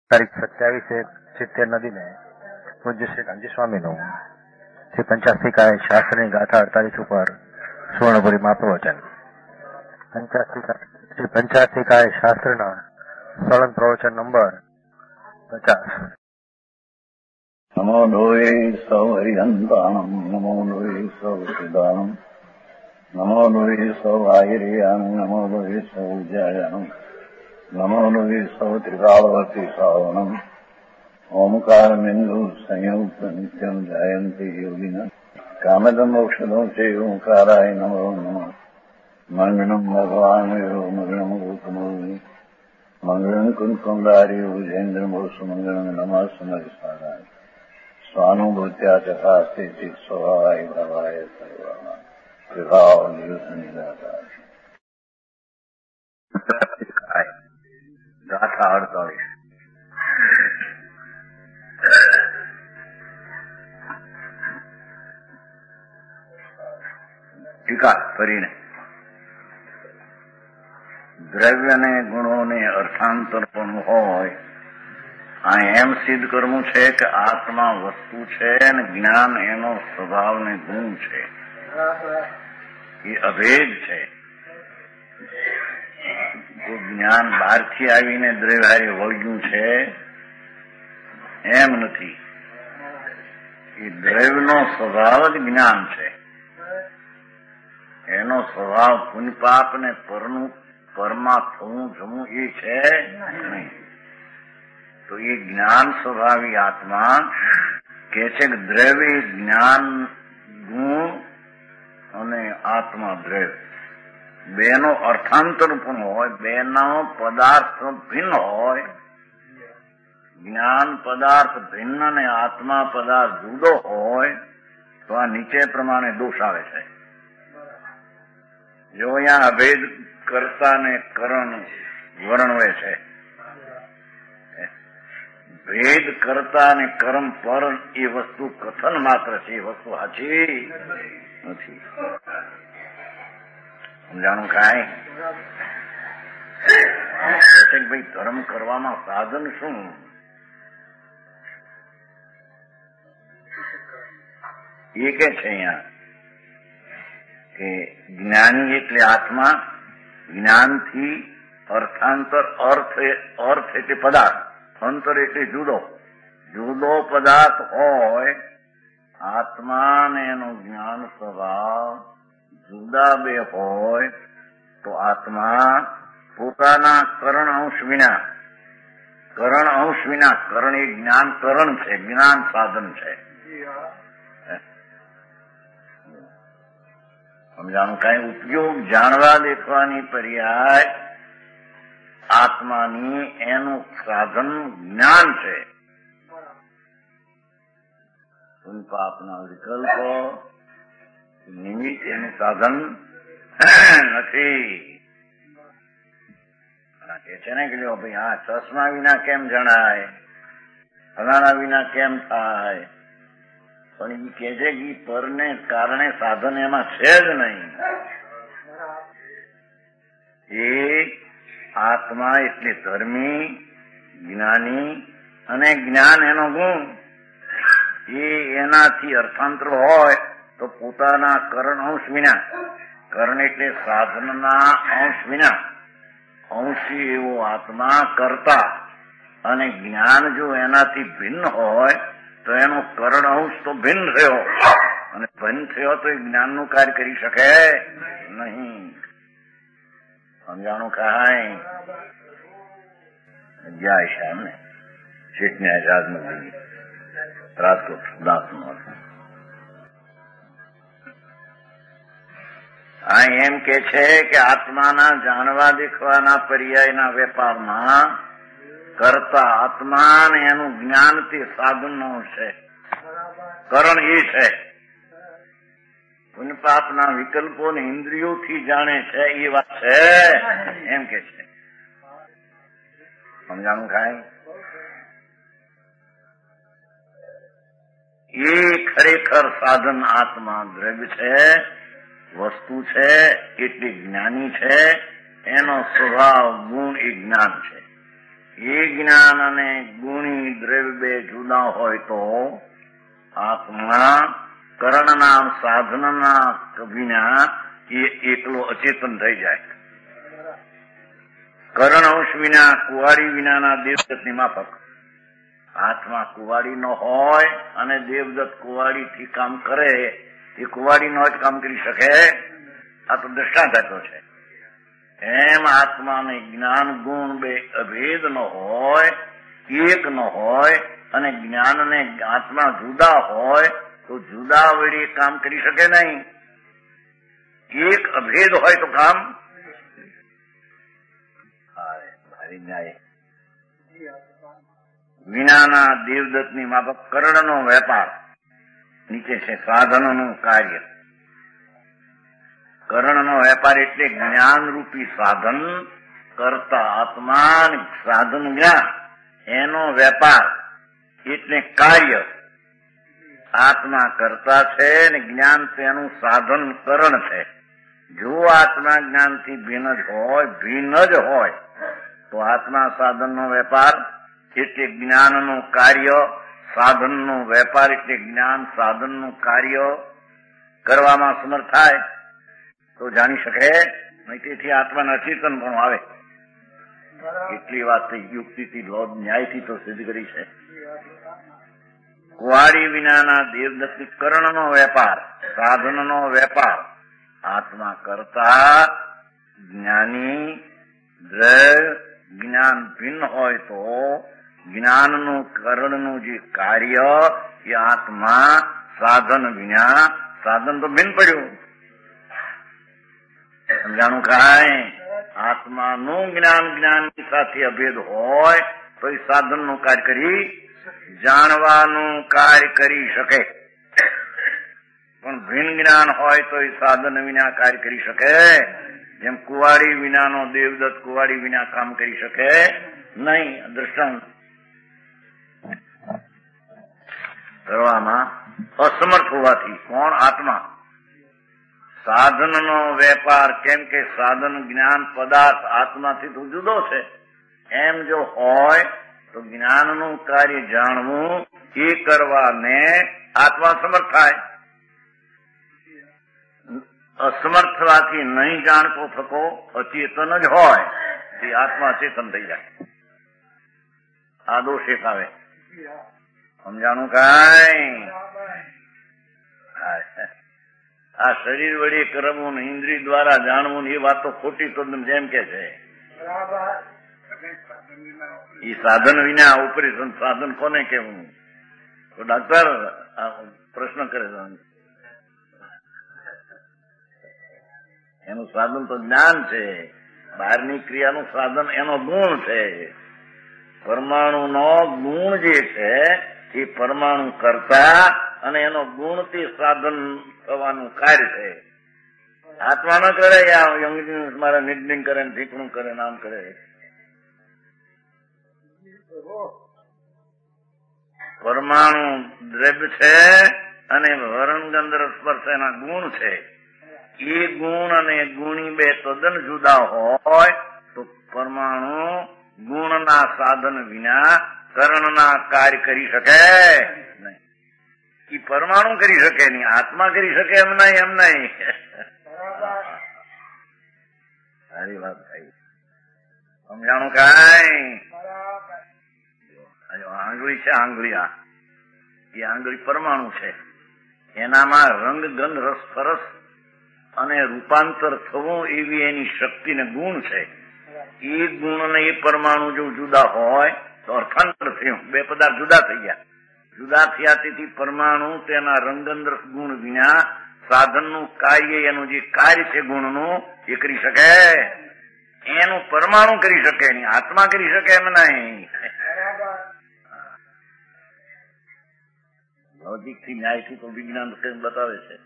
તારીખ 27/70 દિને પૂજ્ય શ્રી ગાંધી સ્વામીનું શ્રી પંચાસ્થિકાય શાસ્ત્રની ગાથા 48 ઉપર સુવર્ણપુરીમાં પ્રવચન. શ્રી પંચાસ્થિકાય શાસ્ત્રના સળંગ પ્રવચન નંબર 50. નમો લોહે સૌ હરિહંતાણમ, નમો લોહે સૌ સિદ્ધાણમ, નમો લોહે સૌ આહિર્યાણમ, નમો લોહે સૌ જયાણમ, નમો લોહે સૌ ત્રિકાળવતી શ્રાવણમ. ઓમકાર બિંદુ સંયુક્ત નિત્યમ જાયંતિ યોગિના કામદમ મોક્ષદો છે ઓંકારાય નમો નમઃ. મંગળમ ભગવાન મંગળમ ગોતમોહિ મંગળમ કુંકુંડારી ભુજેન્દ્ર મોક્ષ મંગળમ નમઃ સમરિસારાય સ્વાનુભૂત્યા ચકાસ્તે ચિત સ્વભાવાય ભવાય સર્વમાં વિભાવ નિયુત નિરાકાર. ગાથા 48. ટીકા કરીને દ્રવ્યને ગુણોને અર્થાંતર પણ હોય આ એમ સિદ્ધ કરવું છે કે આત્મા વસ્તુ છે અને જ્ઞાન એનો સ્વભાવ ને ગુણ છે. એ અભેદ છે. જો જ્ઞાન બહારથી આવીને દ્રવ્ય વળગ્યું છે એમ નથી. એ દ્રવ્યનો સ્વભાવ જ જ્ઞાન છે. એનો સ્વભાવ પુણ્યપાપ ને પરમાં થવું જમવું એ છે નહીં. તો એ જ્ઞાન સ્વભાવી આત્મા કે છે કે દ્રવ્ય જ્ઞાન ગુણ અને આત્મા દ્રવ્ય બેનો અર્થાંતર પણ હોય, બેનો પદાર્થ ભિન્ન હોય. જ્ઞાન પદાર્થ ભિન્ન અને આત્મા પદાર્થ જુદો હોય તો આ નીચે પ્રમાણે દોષ આવે છે. જો અહીંયા અભેદ કર્તા ને કરણ વર્ણવે છે. ભેદ કરતા અને કર્મ પર એ વસ્તુ કથન માત્ર છે. એ વસ્તુ સાચી નથી. સમજાણું કાંઈ? ભાઈ ધર્મ કરવામાં સાધન શું? એ કે છે અહીંયા કે જ્ઞાની એટલે આત્મા, જ્ઞાનથી અર્થાંતર, અર્થ એટલે પદાર્થ, અંતર એટલે જુદો પદાર્થ હોય. આત્મા ને એનો જ્ઞાન સ્વભાવ જુદા બે હોય તો આત્મા પોતાના કરણ અંશ વિના, કરણ એ જ્ઞાન કરણ છે, જ્ઞાન સાધન છે. સમજાણું? કઈ ઉપયોગ જાણવા દેખવાની પર્યાય આત્માની એનું સાધન જ્ઞાન છે. પાપના વિકલ્પો નિમિત્ત એનું સાધન નથી. કે છે ને કે ભાઈ આ ચશ્મા વિના કેમ જણાય, ફલાણા વિના કેમ થાય, પણ એ કે છે કે પરને કારણે સાધન એમાં છે જ નહીં. એ આત્મા એટલે ધર્મી, જ્ઞાની અને જ્ઞાન એનો ગુણ. એ એનાથી અર્થાંતર હોય તો પોતાના કરણ અંશ વિના, કરણ એટલે સાધનના અંશ વિના, અંશી એવો આત્મા કરતા, અને જ્ઞાન જો એનાથી ભિન્ન હોય તો એનો કરણ અંશ તો ભિન્ન થયો, અને ભિન્ન થયો તો એ જ્ઞાનનું કાર્ય કરી શકે નહીં. સમજાણું કાંઈ? જય શ્યામ ને શેઠને આઝાદ નથી રાજકોટ દાસનો. આ એમ કે છે કે આત્માના જાણવા દેખવાના પર્યાયના વેપારમાં કરતા આત્મા ને એનું જ્ઞાન તે સાધનનો છે, કરણ એ છે. પુણ્યપાપના વિકલ્પો ને ઇન્દ્રિયોથી જાણે છે એ વાત છે એમ કે છે. સમજાણું કાંઈ? એ ખરેખર સાધન આત્મા દ્રવ્ય છે, વસ્તુ છે, એટલી જ્ઞાની છે. એનો સ્વભાવ ગુણ એ જ્ઞાન છે. એ જ્ઞાન અને ગુણી દ્રવ્ય બે જુદા હોય તો આત્મા કરણના સાધનના વિના એ એકલો અચેતન થઈ જાય. કરણ અંશ વિના, કુવાડી વિનાના દેવદત્તની માફક. આત્મા કુવાડી નો હોય અને દેવદત્ત કુવાડીથી કામ કરે, એ કુવાડી નો જ કામ કરી શકે. આ તો દ્રષ્ટાંત આપ્યો છે. એમ આત્માને જ્ઞાન ગુણ બે અભેદ ન હોય, એક ન હોય, અને જ્ઞાન ને આત્મા જુદા હોય તો જુદા વડે કામ કરી શકે નહીં. એક અભેદ હોય તો કામ ભારી ન્યાય. વિનાના દેવદત્તની માફક કરણનો વેપાર. નીચે છે સાધનોનું કાર્ય. કરણનો વેપાર એટલે જ્ઞાનરૂપી સાધન કરતા આત્મા, સાધન જ્ઞાન એનો વેપાર એટલે કાર્ય. આત્મા કરતા છે ને જ્ઞાન તેનું સાધન કરણ છે. જો આત્મા જ્ઞાનથી ભિન્ન જ હોય તો આત્મા સાધનનો વેપાર એટલે જ્ઞાનનું કાર્ય, સાધનનો વેપાર એટલે જ્ઞાન સાધનનું કાર્ય કરવામાં સમર્થ થાય તો જાણી શકે નહીં. તેથી આત્માને અચેતન પણ આવે. એટલી વાત યુક્તિથી, ન્યાયથી તો સિદ્ધ કરી છે. કુવાડી વિનાના દેવદત્તી કરણનો વેપાર, સાધનનો વેપાર આત્મા કરતા જ્ઞાની જ્ઞાન ભિન્ન હોય તો જ્ઞાનનું કરણનું જે કાર્ય એ આત્મા સાધન વિના, સાધન તો ભિન્ન પડ્યું. સમજાણું કાંઈ? આત્માનું જ્ઞાનની સાથે અભેદ હોય તો એ સાધનનું કાર્ય કરી, જાણવાનું કાર્ય કરી શકે. પણ ભિન્ન જ્ઞાન હોય તો એ સાધન વિના કાર્ય કરી શકે. જેમ કુવાડી વિનાનો દેવદત્ત કુવાડી વિના કામ કરી શકે નહીં. દ્રષ્ટાંત કરવામાં અસમર્થ હોવાથી. કોણ? આત્મા. સાધનનો વેપાર, કેમ કે સાધન જ્ઞાન પદાર્થ આત્માથી તો જુદો છે. એમ જો હોય તો જ્ઞાનનું કાર્ય જાણવું એ કરવાને આત્મા સમર્થ થાય. અસમર્થ થવાથી નહીં જાણતો થતો અચેતન જ હોય તે આત્મા ચેતન થઈ જાય. આ દોષ એક આવે. સમજાણું કાંઈ? આ શરીર વડે કરવું ને ઇન્દ્રિય દ્વારા જાણવું એ વાત તો ખોટી તો જેમ કે છે. એ સાધન વિના ઓપરેશન સાધન કોને કેવું? તો ડાક્ટર પ્રશ્ન કરે છે. એનું સાધન તો જ્ઞાન છે. બહારની ક્રિયાનું સાધન એનો ગુણ છે. પરમાણુનો ગુણ જે છે એ પરમાણુ કરતા અને એનો ગુણ તે સાધન થવાનું કાર્ય છે. આત્મા ન કરે, મારા નિર્ણય કરે, ઠીકણું કરે, નામ કરે. પરમાણુ દ્રવ્ય છે અને વર્ણગંધ સ્પર્શ એના ગુણ છે. એ ગુણ અને ગુણી બે તદ્દન જુદા હોય તો પરમાણુ ગુણના સાધન વિના કરણના કાર્ય કરી શકે નહીં. એ પરમાણુ કરી શકે નહીં, આત્મા કરી શકે એમ નહીં. સારી વાત થઈ. સમજાણું કાંઈ? આંગળી છે, આંગળી એ આંગળી પરમાણુ છે. એનામાં રંગ ગંધ રસ ફરસ અને રૂપાંતર થવું એવી એની શક્તિ ને ગુણ છે. એ ગુણ ને એ પરમાણુ જો જુદા હોય તો અર્થાંતર થયું, બે પદાર્થ જુદા થઈ ગયા. જુદા થયા તેથી પરમાણુ તેના રંગગંધ રસ ગુણ વિના સાધનનું કાર્ય, એનું જે કાર્ય છે ગુણનું એ કરી શકે. એનું પરમાણુ કરી શકે નહીં, આત્મા કરી શકે એમ નહીં. લૌકિક થી ન્યાયથી તો વિજ્ઞાન બતાવે છે.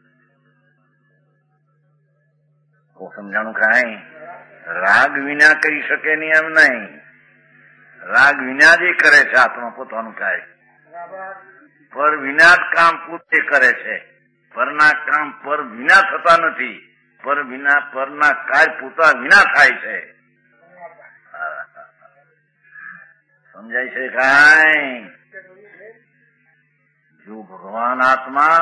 સમજાણું કાંઈ? રાગ વિના કરી શકે નહીં એમ નહીં. રાગ વિના જ કરે છે આત્મા પોતાનું કાર્ય. પર વિના જ કામ પોતે કરે છે. પરના કામ પર વિના થતા નથી. પર વિના પરના કાર્ય પોતા વિના થાય છે. સમજાય છે કાંઈ? જો ભગવાન આત્મા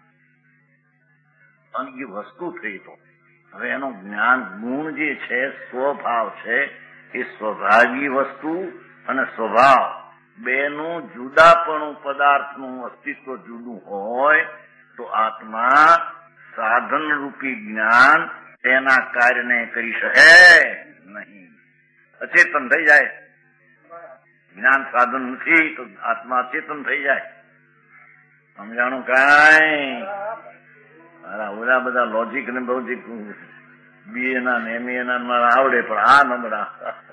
અને એ વસ્તુ થઈ તો હવે એનો જ્ઞાન ગુણ જે છે સ્વભાવ છે એ સ્વભાવી વસ્તુ અને સ્વભાવ બેનું જુદાપણું પદાર્થનું અસ્તિત્વ જુદું હોય તો આત્મા સાધન રૂપી જ્ઞાન તેના કાર્યને કરી શકે નહીં. અચેતન થઈ જાય. જ્ઞાન સાધન નથી તો આત્મા અચેતન થઈ જાય. સમજાણું કાંઈ? ઓલા બધા લોજિક ને બૌજિક BA ના ને MA ના મારા આવડે પણ આ નબળા.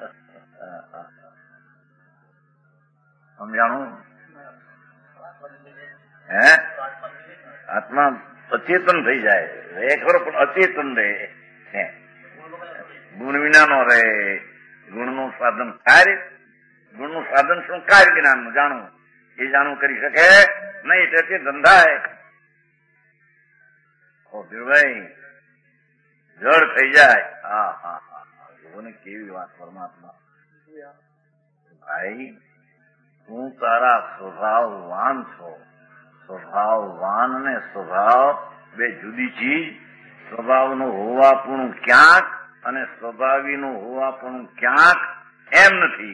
સમજાણું? હે? આત્મા અચેતન થઈ જાય. એ ખરો પણ અચેતન રહે. ગુણ વિના નો રહે. ગુણનું સાધન કાર્ય. ગુણનું સાધન શું? કાર્ય જ્ઞાનનું જાણવું. એ જાણવું કરી શકે નહીં. તેથી ધંધાય ભાઈ જળ થઈ જાય. હા હા હા, જોને કેવી વાત પરમાત્મા. ભાઈ તું તારા સ્વભાવવાન છો. સ્વભાવવાન અને સ્વભાવ બે જુદી ચીજ. સ્વભાવનું હોવાપણું ક્યાંક અને સ્વભાવીનું હોવાપણું ક્યાંક એમ નથી.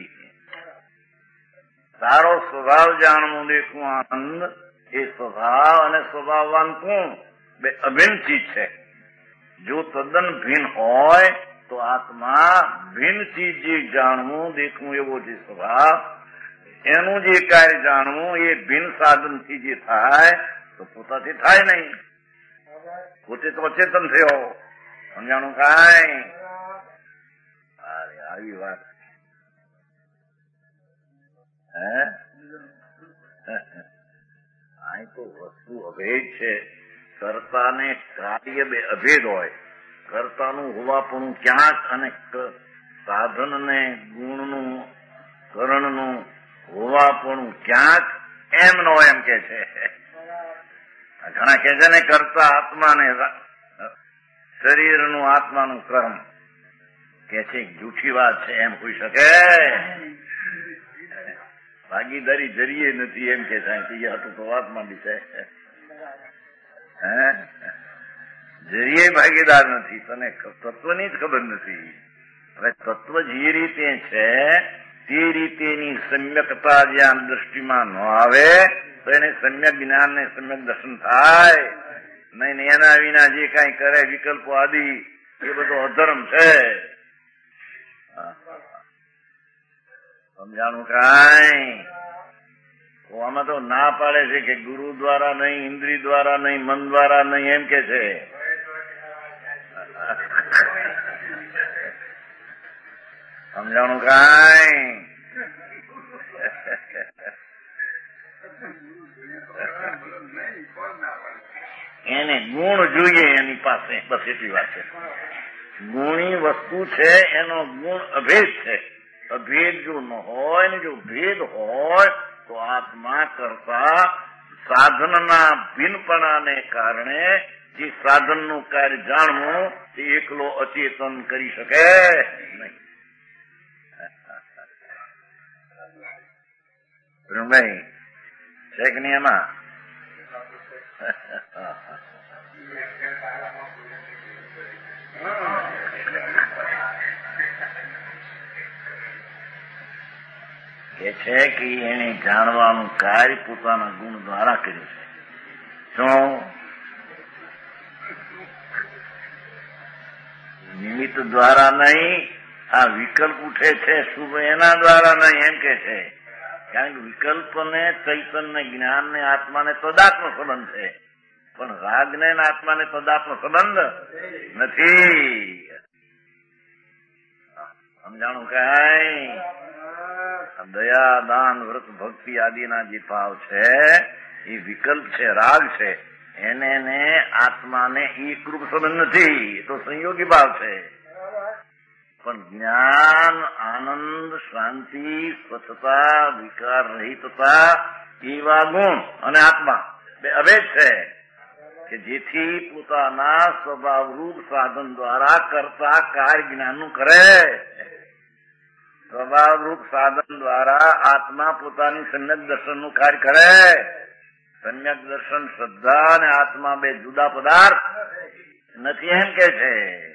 તારો સ્વભાવ જાણવું દેખવું આનંદ એ સ્વભાવ અને સ્વભાવવાન તું બે અભિન્ન ચીજ છે. જો તદ્દન ભિન્ન હોય તો આત્મા ભિન્ન ચીજ જે જાણવું દેખવું એવો જે સ્વભાવ એનું જે કાર્ય જાણવું એ ભિન્ન સાધનથી જે થાય તો પોતાથી થાય નહીં. પોતે તો અચેતન થયો. સમજાણું કાંઈ? અરે આવી વાત આ તો વસ્તુ અભેદ છે. કર્તા ને કાર્ય બે અભેદ હોય. કર્તાનું હોવાપણું ક્યાંક અને સાધન ને ગુણનું કરણનું હોવાપણું ક્યાંક એમ નો એમ કે છે. ઘણા કે છે ને કરતા આત્માને શરીરનું આત્માનું કર્મ કે છે. જૂઠી વાત છે. એમ હોઈ શકે? ભાગીદારી જરીએ નથી એમ કે સાહેબ હતું તો વાત માંડી છે. જરીએ ભાગીદાર નથી. તને તત્વની જ ખબર નથી. હવે તત્વ જે રીતે છે તે રીતેની સમ્યકતા જ્યાં દ્રષ્ટિમાં ન આવે તો એને સમ્યક જ્ઞાન ને સમ્યક દર્શન થાય નહીં. એના વિના જે કઈ કરે વિકલ્પો આદિ એ બધો અધર્મ છે. સમજાણું કાંઈ? આમાં તો ના પાડે છે કે ગુરુ દ્વારા નહીં, ઇન્દ્રિય દ્વારા નહીં, મન દ્વારા નહીં એમ કે છે. સમજાણું કાંઈ? એને ગુણ જોઈએ એની પાસે, બસ એટલી વાત છે. ગુણી વસ્તુ છે એનો ગુણ અભેદ છે. અભેદ જો ન હોય ને જો ભેદ હોય તો આત્મા કરતા સાધનના ભિન્નપણાને કારણે જે સાધનનું કાર્ય જાણવું તે એકલો અચેતન કરી શકે નહીં. ભાઈ છે કે નહીં એમાં? કે છે કે એને જાણવાનું કાર્ય પોતાના ગુણ દ્વારા કર્યું છે. શું? નિમિત્ત દ્વારા નહીં. આ વિકલ્પ ઉઠે છે શુભ એના દ્વારા નહીં એમ કે છે. કારણ કે વિકલ્પને ચૈતન્ય જ્ઞાનને આત્માને તદાત્મ સંબંધ છે પણ રાગને આત્માને તદાત્મ સંબંધ નથી. સમજાણું કાંઈ? દયા દાન વ્રત ભક્તિ આદિના જે ભાવ છે એ વિકલ્પ છે, રાગ છે. એને આત્માને એકરૂપ સંબંધ નથી. એ તો સંયોગી ભાવ છે. પણ જ્ઞાન, આનંદ, શાંતિ, સ્વચ્છતા, વિકાર રહિતતા એવા ગુણ અને આત્મા બે અભેદ છે કે જેથી પોતાના સ્વભાવરૂપ સાધન દ્વારા કરતા કાર્ય જ્ઞાનનું કરે. સ્વભાવરૂપ સાધન દ્વારા આત્મા પોતાની સમ્યક દર્શનનું કાર્ય કરે. સમ્યક દર્શન શ્રદ્ધા અને આત્મા બે જુદા પદાર્થ નથી એમ કે છે.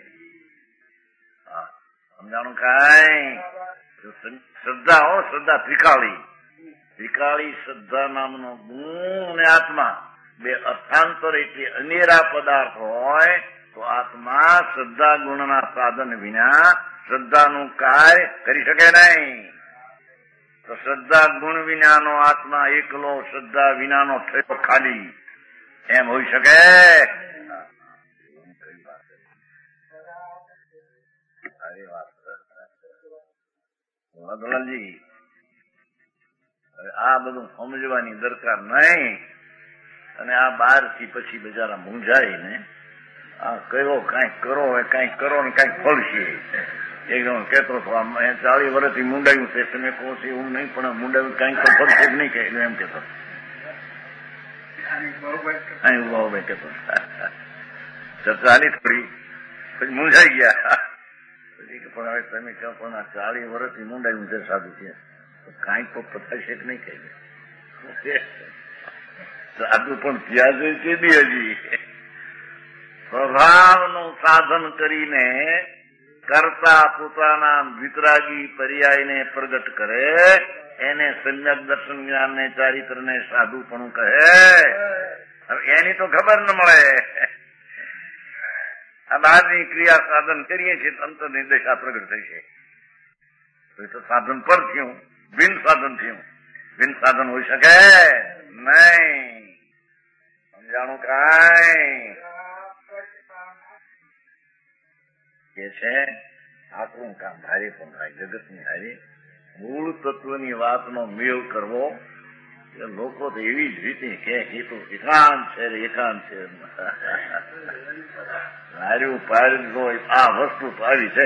સમજાણું કાંઈ? શ્રદ્ધા ત્રિકાળી શ્રદ્ધા નામનો ગુણ અને આત્મા બે અર્થાંતર એટલે અનેરા પદાર્થ હોય તો આત્મા શ્રદ્ધા ગુણના સાધન વિના શ્રદ્ધાનું કાર્ય કરી શકે નહીં. તો શ્રદ્ધા ગુણ વિનાનો આત્મા એકલો, શ્રદ્ધા વિનાનો થયો ખાલી, એમ હોઈ શકે? દલાલજી, આ બધું સમજવાની દરકાર નહીં. અને આ બહારથી પછી બજારા મૂંઝાય ને આ કયો કાંઈક કરો, કાંઈક કરો ને કાંઈક ફળશે. એકદમ કેતો 40 વર્ષથી મુંડાયું છે, તમે કહો છો એવું નહીં, પણ મુંડાયું કાંઈક તો ફળશે જ નહીં કે એમ કેતો કેતો ચાલી થોડી પછી મૂંઝાઈ ગયા. પણ હવે તમે કહો પણ આ 40 વર્ષથી મુંડાયું છે સાધુ છે, કાંઈક તો પતાશે કે નહીં કહે. સાધુ પણ ત્યાં જોઈ છે હજી સ્વભાવનું સાધન કરીને કરતા પોતાના વિતરાગી પર્યાયને પ્રગટ કરે, એને સમ્યક દર્શન જ્ઞાનને ચારિત્રને સાધુપણું કહે. હવે એની તો ખબર ન મળે. આ બહારની ક્રિયા સાધન કરીએ છીએ અંતર નિર્દેશા પ્રગટ થઈ છે. તો એ તો સાધન પર થયું, બિન સાધન થયું. બિન સાધન હોઈ શકે નહીં. સમજાણું કાંઈ? કે છે આપણું કામ ભારે પણ થાય, જગતની હારી મૂળ તત્વની વાતનો મેળ કરવો. લોકો તો એવી જ રીતે કે એ તો એકાંત છે, એકાંત છે. હાર્યું પાર્યું આ વસ્તુ તો આવી છે.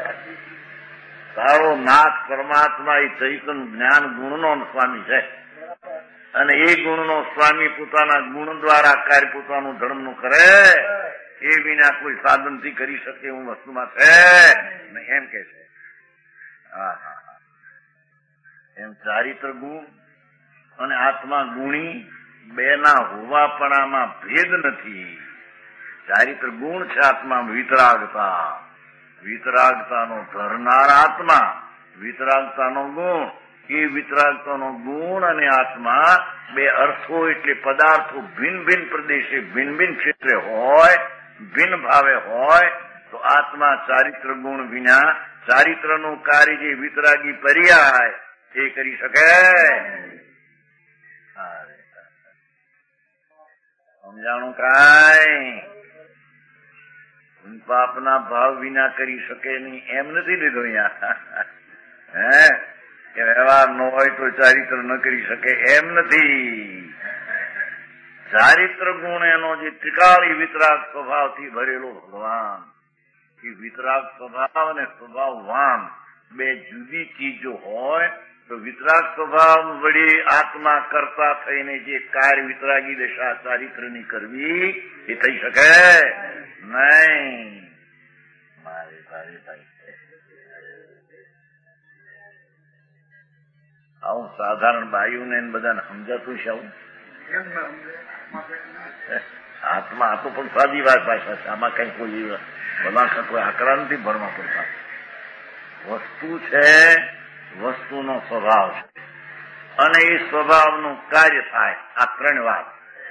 તારો નાથ પરમાત્મા એ ચૈતન જ્ઞાન ગુણનો સ્વામી છે, અને એ ગુણનો સ્વામી પોતાના ગુણ દ્વારા કાર્ય પોતાનું ધર્મનું કરે, એ વિના કોઈ સાધનથી કરી શકે એવું વસ્તુમાં છે એમ કે છે. એમ ચારિત્ર ગુણ અને આત્મા ગુણી બેના હોવાપણામાં ભેદ નથી. ચારિત્ર ગુણ છે આત્મા વિતરાગતા, વિતરાગતાનો ધરનાર આત્મા, વિતરાગતાનો ગુણ. એ વિતરાગતાનો ગુણ અને આત્મા બે અર્થો એટલે પદાર્થો ભિન્ન ભિન્ન પ્રદેશે ભિન્ન ભિન્ન ક્ષેત્રે હોય, ભિન્ન ભાવે હોય તો આત્મા ચારિત્ર ગુણ વિના ચારિત્રનું કાર્ય જે વિતરાગી પર્યાય એ કરી શકે. સમજાણું કાંઈ? પાપના ભાવ વિના કરી શકે નહીં એમ નથી લીધો અહીંયા. હે કે વ્યવહાર ન હોય તો ચારિત્ર ન કરી શકે એમ નથી. ચારિત્ર ગુણ એનો જે ત્રિકાળી વિતરાગ સ્વભાવથી ભરેલો ભગવાન, એ વિતરાગ સ્વભાવ અને સ્વભાવવાન બે જુદી ચીજો હોય તો વિતરાગ સ્વભાવ વડે આત્મા કરતા થઈને જે કાર્ય વિતરાગી દશા ચારિત્રની કરવી એ થઈ શકે નહીં. મારે આવું સાધારણ બાયુને બધાને સમજાતું છે. આવું આત્મા આ તો પણ સાદી વાત ભાષા છે. આમાં કઈ કોઈ બધા કોઈ આંકડા નથી ભરવા પડતા. વસ્તુ છે, વસ્તુનો સ્વભાવ છે, અને એ સ્વભાવનું કાર્ય થાય. આ 3 વાત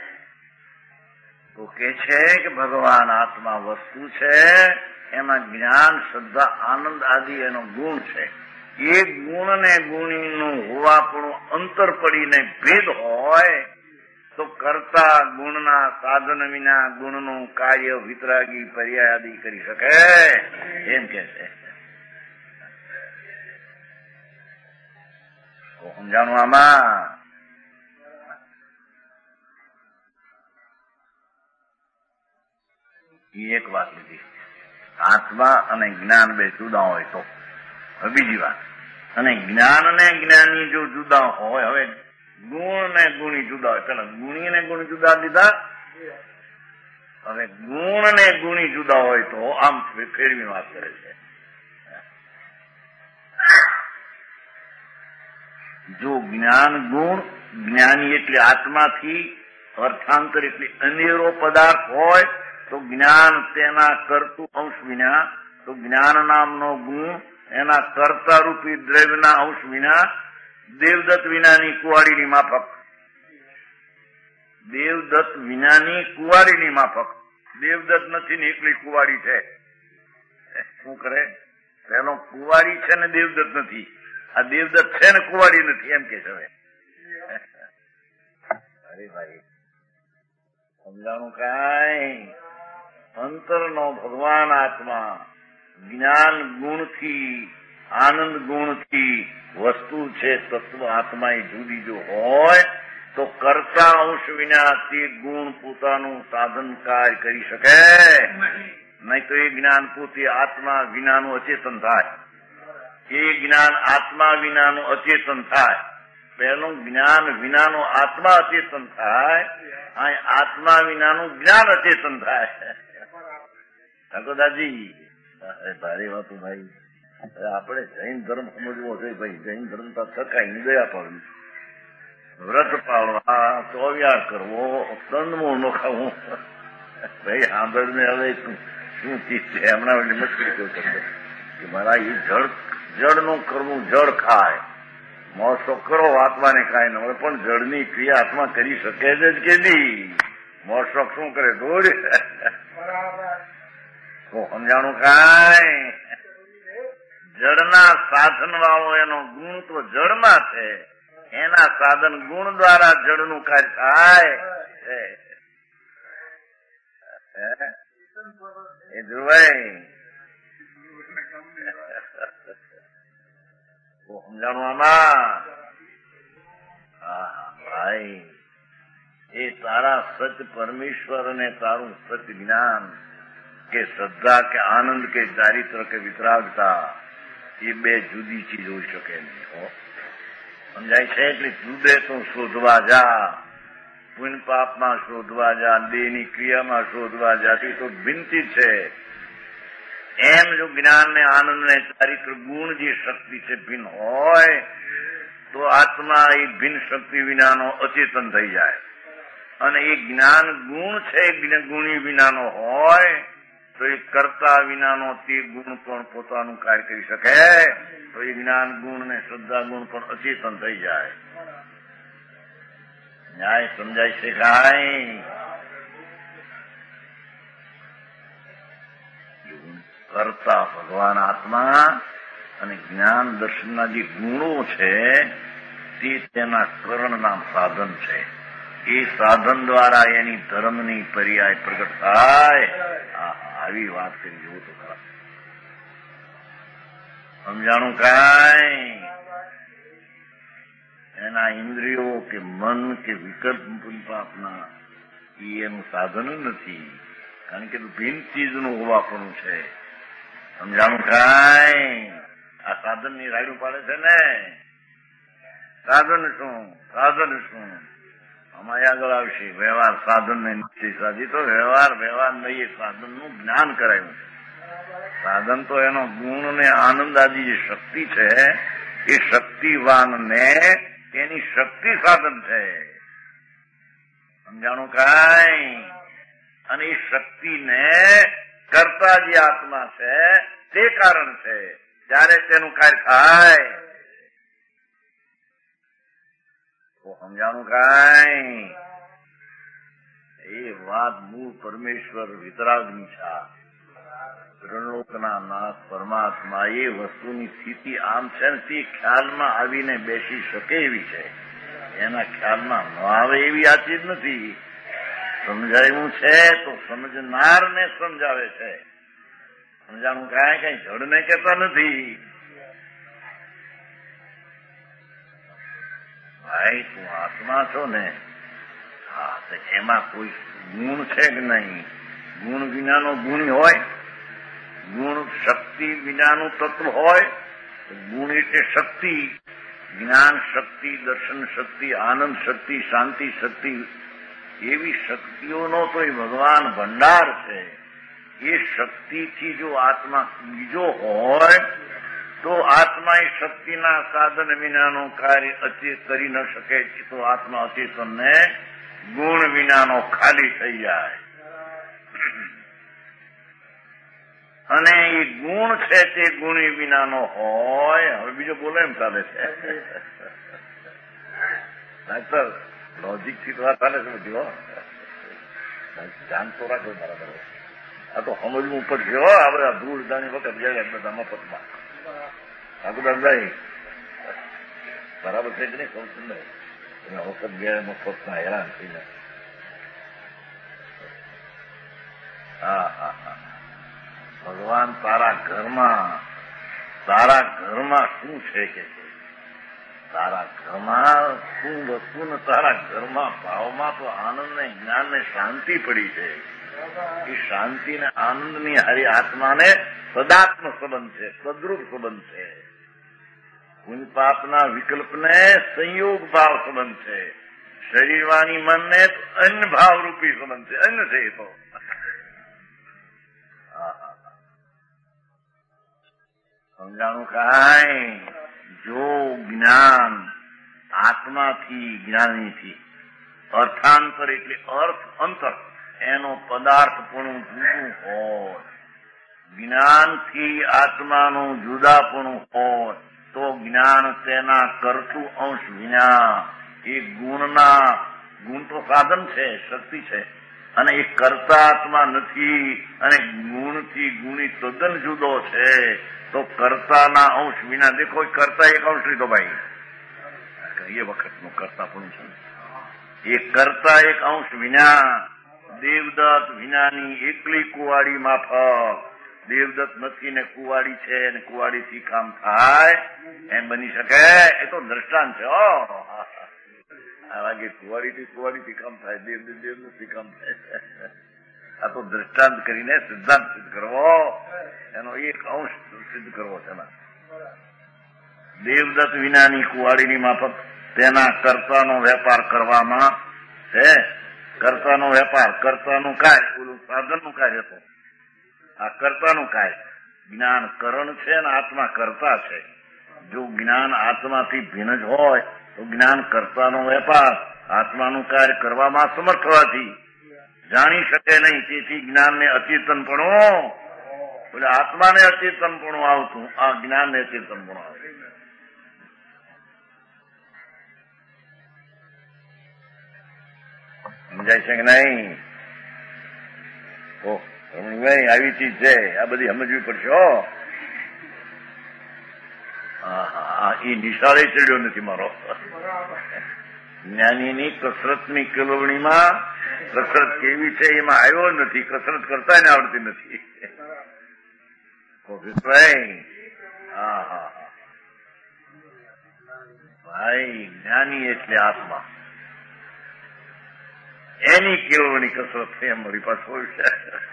તો કે છે કે ભગવાન આત્મા વસ્તુ છે, એમાં જ્ઞાન, શ્રદ્ધા, આનંદ આદિ એનો ગુણ છે. એ ગુણ ને ગુણીનું હોવાપણું અંતર પડીને ભેદ હોય તો કરતા ગુણના સાધન વિના ગુણનું કાર્ય વિતરાગી પર્યાય આદિ કરી શકે એમ કે છે. સમજાણું આમાં? એક વાત લીધી, આત્મા અને જ્ઞાન બે જુદા હોય તો. બીજી વાત, અને જ્ઞાન ને જ્ઞાની જો જુદા હોય, હવે ગુણ ને ગુણી જુદા હોય. પેલા ગુણી ને ગુણ જુદા લીધા, હવે ગુણ ને ગુણી જુદા હોય તો આમ ફેરવી વાત કરે છે. જો જ્ઞાન ગુણ, જ્ઞાની એટલે આત્માથી, અર્થાંતર એટલે અનેરો પદાર્થ હોય તો જ્ઞાન તેના કરતું અંશ વિના, તો જ્ઞાન નામનો ગુણ એના કર્તારૂપી દ્રવ્યના અંશ વિના દેવદત્ત વિનાની કુવાડીની માફક, દેવદત્ત વિનાની કુવાડીની માફક. દેવદત્ત નથી ને એકલી કુવાડી છે. શું કરે? પેલો કુવાડી છે ને દેવદત્ત નથી. આ દેવદત્ત છે ને કુવાડી નથી એમ કે છે. અરે ભાઈ સમજાણું કાંઈ? અંતરનો ભગવાન આત્મા જ્ઞાન ગુણથી, આનંદ ગુણથી વસ્તુ છે તત્વ આત્મા એ જુદી જો હોય તો કરતા અંશ વિના તે ગુણ પોતાનું સાધન કાર્ય કરી શકે નહીં. તો એ જ્ઞાન પોતે આત્મા વિનાનું અચેતન થાય. એ જ્ઞાન આત્મા વિનાનું અચેતન થાય. પહેલું જ્ઞાન વિનાનું આત્મા અચેતન થાય, અહીં આત્મા વિનાનું જ્ઞાન અચેતન થાય. દાદાજી ભારે વાતો ભાઈ. આપણે જૈન ધર્મ સમજવો જોઈએ ભાઈ. જૈન ધર્મ તો થકાય દયા પાડવી, વ્રત પાળવા, ચોવ્યાર કરવો, કંદમૂળ નો ખાવું. ભાઈ સાંભળને હવે શું ચીજ છે? હમણાં મસ્કરી કહ્યું તમને કે મારા એ જળનું કરવું, જળ ખાય, મોસો કરો આત્માને કાંઈ ન હોય, પણ જળની ક્રિયા આત્મા કરી શકે જ કે નહીં. મોશોક શું કરે? દોડ તો સમજાણું કાંઈ? જળના સાધન વાળો એનો ગુણ તો જળમાં છે, એના સાધન ગુણ દ્વારા જળનું કાર્ય થાય. એ ધ્રુવાઈ સમજાણું આમાં? ભાઈ એ તારા સચ પરમેશ્વર અને તારું સચ જ્ઞાન કે શ્રદ્ધા કે આનંદ કે ચારિત્ર કે વિતરાગતા એ બે જુદી ચીજ હોઈ શકે નહીં. સમજાય છે? એટલે જુદે તો શોધવા જા, પુણ્ય પાપમાં શોધવા જા, દેહની ક્રિયામાં શોધવા જાતી તો ભિન્નતી છે. એમ જો જ્ઞાન ને આનંદ ને ચારિત્ર ગુણ જે શક્તિ છે ભિન્ન હોય તો આત્મા એ ભિન્ન શક્તિ વિનાનો અચેતન થઈ જાય. અને એ જ્ઞાન ગુણ છે ગુણી વિનાનો હોય તો એ કરતા વિનાનો તે ગુણ પણ પોતાનું કાર્ય કરી શકે. તો એ જ્ઞાન ગુણ ને શ્રદ્ધા ગુણ પણ અચેતન થઈ જાય. ન્યાય સમજાય છે કાંઈ? કરતા ભગવાન આત્મા અને જ્ઞાન દર્શનના જે ગુણો છે તે તેના કરણના સાધન છે. એ સાધન દ્વારા એની ધર્મની પર્યાય પ્રગટ થાય. આવી વાત કરી જવું તો ખરા. સમજાણું કાંઈ? એના ઇન્દ્રિયો કે મન કે વિકલ્પ પાપના એનું સાધન નથી, કારણ કે ભિન્ન ચીજનું હોવાપણું છે. સમજાણું કાંઈ? આ સાધનની રાયડું પાડે છે ને. સાધન શું? સાધન શું? અમારે આગળ આવશે વ્યવહાર સાધન ને નિશ્ચય સાધી. તો વ્યવહાર નહીં, એ સાધનનું જ્ઞાન કરાયું છે. સાધન તો એનો ગુણ ને આનંદ આદિ જે શક્તિ છે એ શક્તિવાન ને એની શક્તિ સાધન છે. સમજાણું કાંઈ? અને એ શક્તિને કરતા જે આત્મા છે તે કારણ છે. ત્યારે તેનું કાર્ય થાય. સમજાણું કાંઈ? એ વાત મૂળ પરમેશ્વર વિતરાગની છે. ત્રિલોકના નાથ પરમાત્મા એ વસ્તુની સ્થિતિ આમ છે ને તે ખ્યાલમાં આવીને બેસી શકે એવી છે. એના ખ્યાલમાં ન આવે એવી આ ચીજ નથી. સમજાયું છે તો સમજનારને સમજાવે છે. સમજાણું કાંઈ? કઈ જડને કહેતા નથી. ભાઈ તું આત્મા છો ને, હા તો એમાં કોઈ ગુણ છે કે નહીં? ગુણ વિનાનો ગુણ હોય, ગુણ શક્તિ વિનાનું તત્વ હોય. ગુણ એટલે શક્તિ, જ્ઞાન શક્તિ, દર્શન શક્તિ, આનંદ શક્તિ, શાંતિ શક્તિ, એવી શક્તિઓનો તો એ ભગવાન ભંડાર છે. એ શક્તિથી જો આત્મા બીજો હોય તો આત્મા એ શક્તિના સાધન વિનાનું કાર્ય અચેત કરી ન શકે. તો આત્મા અચેતનને ગુણ વિનાનો ખાલી થઈ જાય. અને એ ગુણ છે તે ગુણી વિનાનો હોય. હવે બીજો બોલો એમ ચાલે છે. ડાક્ટર લોજિક થી વાત ચાલે છે બધી. ધ્યાન તો રાખો બરાબર. આ તો સમજવું પડશે. આ બધા ધૂળ દાણી વખત જાય બધા મફતમાં. ઠાકુરદાસભાઈ બરાબર છે કે નહીં કહું છું ને? તમે વખત ગયા મફતમાં હેરાન થઈને. હા હા હા. ભગવાન તારા ઘરમાં શું છે કે તારા ઘરમાં શું વસ્તુ ને તારા ઘરમાં ભાવમાં તો આનંદ ને જ્ઞાન ને શાંતિ પડી છે. એ શાંતિ ને આનંદ ની હારી આત્માને સદાત્મ સંબંધ છે, સદરૂપ સંબંધ છે. પુણ્ય પાપના વિકલ્પને સંયોગ ભાવ સંબંધ છે. શરીર વાણી મનને અન્ન ભાવ રૂપી સંબંધ છે. અન્ન છે એ તો. સમજાણું કાંઈ? જો જ્ઞાન આત્માથી જ્ઞાનીથી અર્થાંતર એટલે અર્થ અંતર એનો પદાર્થપણું જુદું હોય, જ્ઞાનથી આત્માનું જુદાપણું હોય તો જ્ઞાન તેના કરતું અંશ વિના એ ગુણ તો સાધન છે, શક્તિ છે, અને એ કરતા આત્મા નથી. અને ગુણથી ગુણી તદ્દન જુદો છે. તો કર્તાના અંશ વિના દેખો કરતા એક અંશ લીધો ભાઈ. એ વખતનું કરતા પણ છે. એ કરતા એક અંશ વિના દેવદત્ત વિનાની એકલી કુવાડી માફક. દેવદત્ત નથી ને કુવાડી છે ને કુવાડીથી કામ થાય એમ બની શકે? એ તો દ્રષ્ટાંત છે. આ વાગે કુવાડીથી કામ થાય, દેવદત્તથી કામ થાય. આ તો દ્રષ્ટાંત કરીને સિદ્ધાંત સિદ્ધ કરવો, એનો એક અંશ સિદ્ધ કરવો છે. દેવદત્ત વિનાની કુવાડીની માફક તેના કર્તાનો વેપાર કરવામાં છે. કર્તાનો વેપાર, કર્તાનું કાર્ય, ઓલું સાધનનું કાર્ય હતું. આ કર્તાનું કાર્ય જ્ઞાન કરણ છે અને આત્મા કરતા છે. જો જ્ઞાન આત્માથી ભિન્ન જ હોય તો જ્ઞાન કર્તાનો વેપાર આત્માનું કાર્ય કરવામાં સમર્થ હોવાથી જાણી શકે નહીં. તેથી જ્ઞાનને અચેતનપણું, એટલે આત્માને અચેતનપણું આવતું, આ જ્ઞાનને અચેતનપણું આવતું. સમજાય છે કે નહીં? રમણીભાઈ આવી ચીજ છે, આ બધી સમજવી પડશે. એ નિશાળે ચડ્યો નથી મારો. જ્ઞાનીની કસરતની કેળવણીમાં કસરત કેવી છે એમાં આવ્યો નથી. કસરત કરતા ને આવડતી નથી. ભાઈ જ્ઞાની એટલે આત્મા, એની કેળવણી કસરત છે અમારી પાસે હોય છે.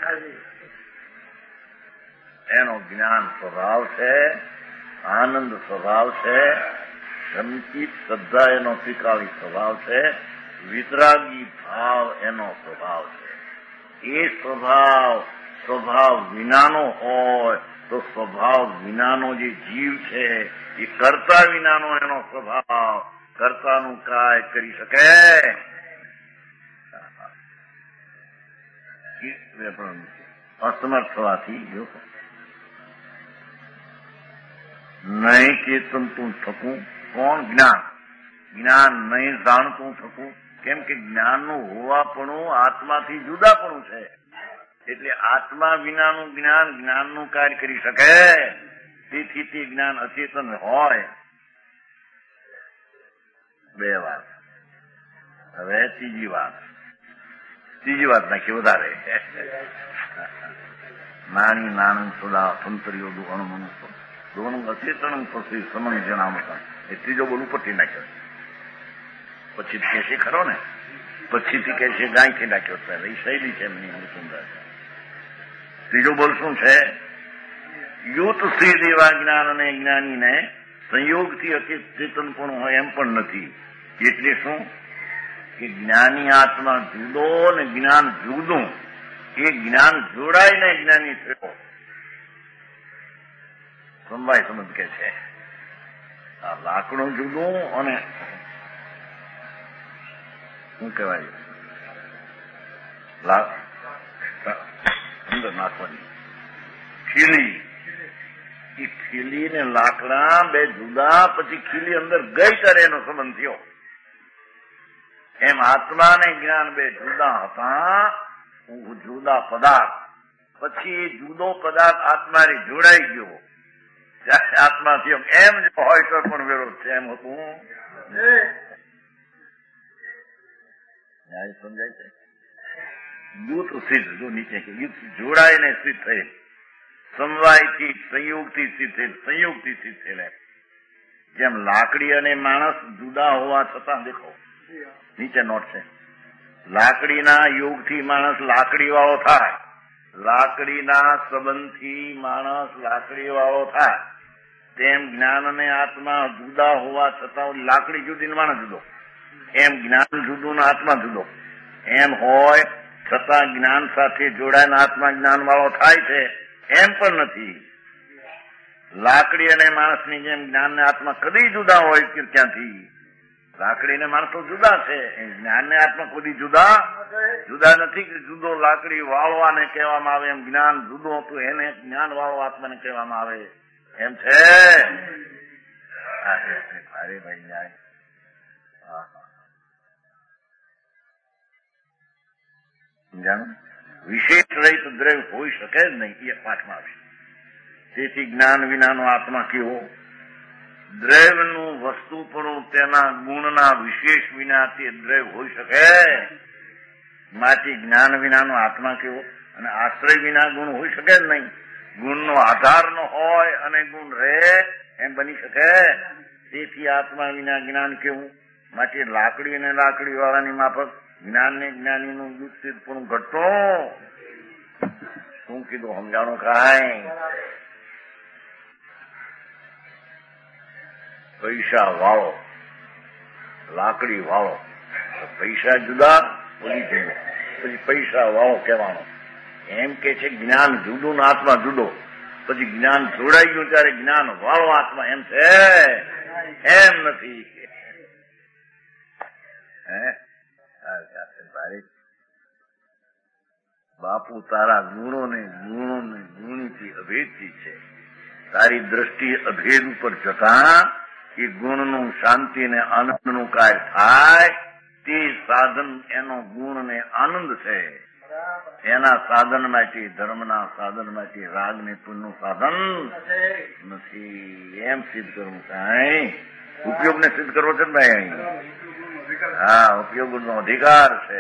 એનો જ્ઞાન સ્વભાવ છે, આનંદ સ્વભાવ છે, સંકિત શ્રદ્ધા એનો સ્વીકારી સ્વભાવ છે, વિતરાગી ભાવ એનો સ્વભાવ છે. એ સ્વભાવ વિનાનો હોય તો સ્વભાવ વિનાનો જે જીવ છે એ કરતા વિનાનો એનો સ્વભાવ કરતાનું કાય કરી શકે? અસમર્થ થવાથી જો નહીં ચેતન તું થકું. કોણ? જ્ઞાન નહીં જાણતું થકું. કેમ કે જ્ઞાનનું હોવાપણું આત્માથી જુદાપણું છે. એટલે આત્મા વિનાનું જ્ઞાનનું કાર્ય કરી શકે. તેથી તે જ્ઞાન અચેતન હોય. બે વાત. હવે ત્રીજી વાત નાખી વધારે. નાની સદા સંતરીઓ દુઃખનું મનુષ્ય દોનું અચેતન પછી સમન જણાવતા એ ત્રીજો બોલું પટી નાખ્યો. પછી કહેશે ખરો ને, પછીથી કહેશે ગાયથી નાખ્યો. એ શૈલી છે એમની સુંદર. ત્રીજો બોલ શું છે? યુત શ્રી દેવા જ્ઞાન અને જ્ઞાનીને સંયોગથી અચેતન પણ હોય એમ પણ નથી. એટલે શું કે જ્ઞાની આત્મા જુદો ને જ્ઞાન જુદું. એ જ્ઞાન જોડાઈને જ્ઞાની થયો. સમવાય સંબંધ કે છે. આ લાકડું જુદું અને શું કહેવાય અંદર નાખવાની ખીલી, એ ખીલી ને લાકડા બે જુદા, પછી ખીલી અંદર ગઈ ત્યારે એનો સંબંધ થયો. એમ આત્મા ને જ્ઞાન બે જુદા હતા, જુદા પદાર્થ. પછી જુદો પદાર્થ આત્માને જોડાઈ ગયો ત્યારે આત્મા થયો. એમ જો હોય તો પણ વિરોધ છે. એમ હતું. સમજાય છે? યુથ સિદ્ધ, જો નીચે કે યુથ જોડાઈને સિદ્ધ થયેલ, સમવાયથી સંયોગથી સિદ્ધ થયેલ, સંયોગથી સિદ્ધ થયેલ. જેમ લાકડી અને માણસ જુદા હોવા છતાં, દેખો નીચે નોટ છે, લાકડીના યોગથી માણસ લાકડી વાળો થાય, લાકડીના સંબંધથી માણસ લાકડી વાળો થાય. તેમ જ્ઞાન અને આત્મા જુદા હોવા છતાં લાકડી જુદી ને માણસ જુદો. એમ જ્ઞાન જુદું ને આત્મા જુદો. એમ હોય છતાં જ્ઞાન સાથે જોડાઈને આત્મા જ્ઞાન વાળો થાય છે એમ પણ નથી. લાકડી અને માણસની જેમ જ્ઞાન ને આત્મા કદી જુદા હોય કે ક્યાંથી? લાકડી ને માણસો જુદા છે, જ્ઞાન ને આત્મા કદી જુદા નથી. કે જુદો લાકડી વાળવાને કહેવામાં આવે, એમ જ્ઞાન જુદો હતું એને જ્ઞાન વાળો આત્માને કહેવામાં આવે. એમ છે. અરે ભાઈ ન્યાય. સમજાણું? વિશેષ રહિત દ્રવ્ય હોઈ શકે જ નહીં, એ પાઠમાં આવશે. તેથી જ્ઞાન વિનાનો આત્મા કેવો? દ્રવ્યનું વસ્તુપણું તેના ગુણના વિશેષ વિના તે દ્રવ્ય હોઈ શકે. માટે જ્ઞાન વિનાનો આત્મા કેવો? અને આશ્રય વિના ગુણ હોઈ શકે જ નહીં. ગુણનો આધાર ન હોય અને ગુણ રહે એમ બની શકે. તેથી આત્મા વિના જ્ઞાન કેવું? માટે લાકડી અને લાકડી વાળાની માફક જ્ઞાન ને જ્ઞાનીનું યુક્તિપણું ઘટતો. શું કીધું? સમજાણું કાંઈ? પૈસા વાળો, લાકડી વાળો, પૈસા જુદા, બોલી જુદો, પછી પૈસા વાળો કહેવાનો. એમ કે છે જ્ઞાન જુદું ને આત્મા જુદો. પછી જ્ઞાન જોડાઈ ગયું ત્યારે જ્ઞાન વાળો આત્મા. એમ છે? એમ નથી. બાપુ તારા ગુણો ને ગુણીથી અભેદથી છે. તારી દ્રષ્ટિ અભેદ ઉપર જતા એ ગુણનું શાંતિ ને આનંદનું કાર્ય થાય તે સાધન એનો ગુણ ને આનંદ છે. એના સાધન માટે, ધર્મના સાધન માટે રાગ ને પુણ્યનું સાધન નથી. એમ સિદ્ધ કરવું કાંઈ ઉપયોગ ને સિદ્ધ કરવો છે ને ભાઈ? હા, ઉપયોગ નો અધિકાર છે.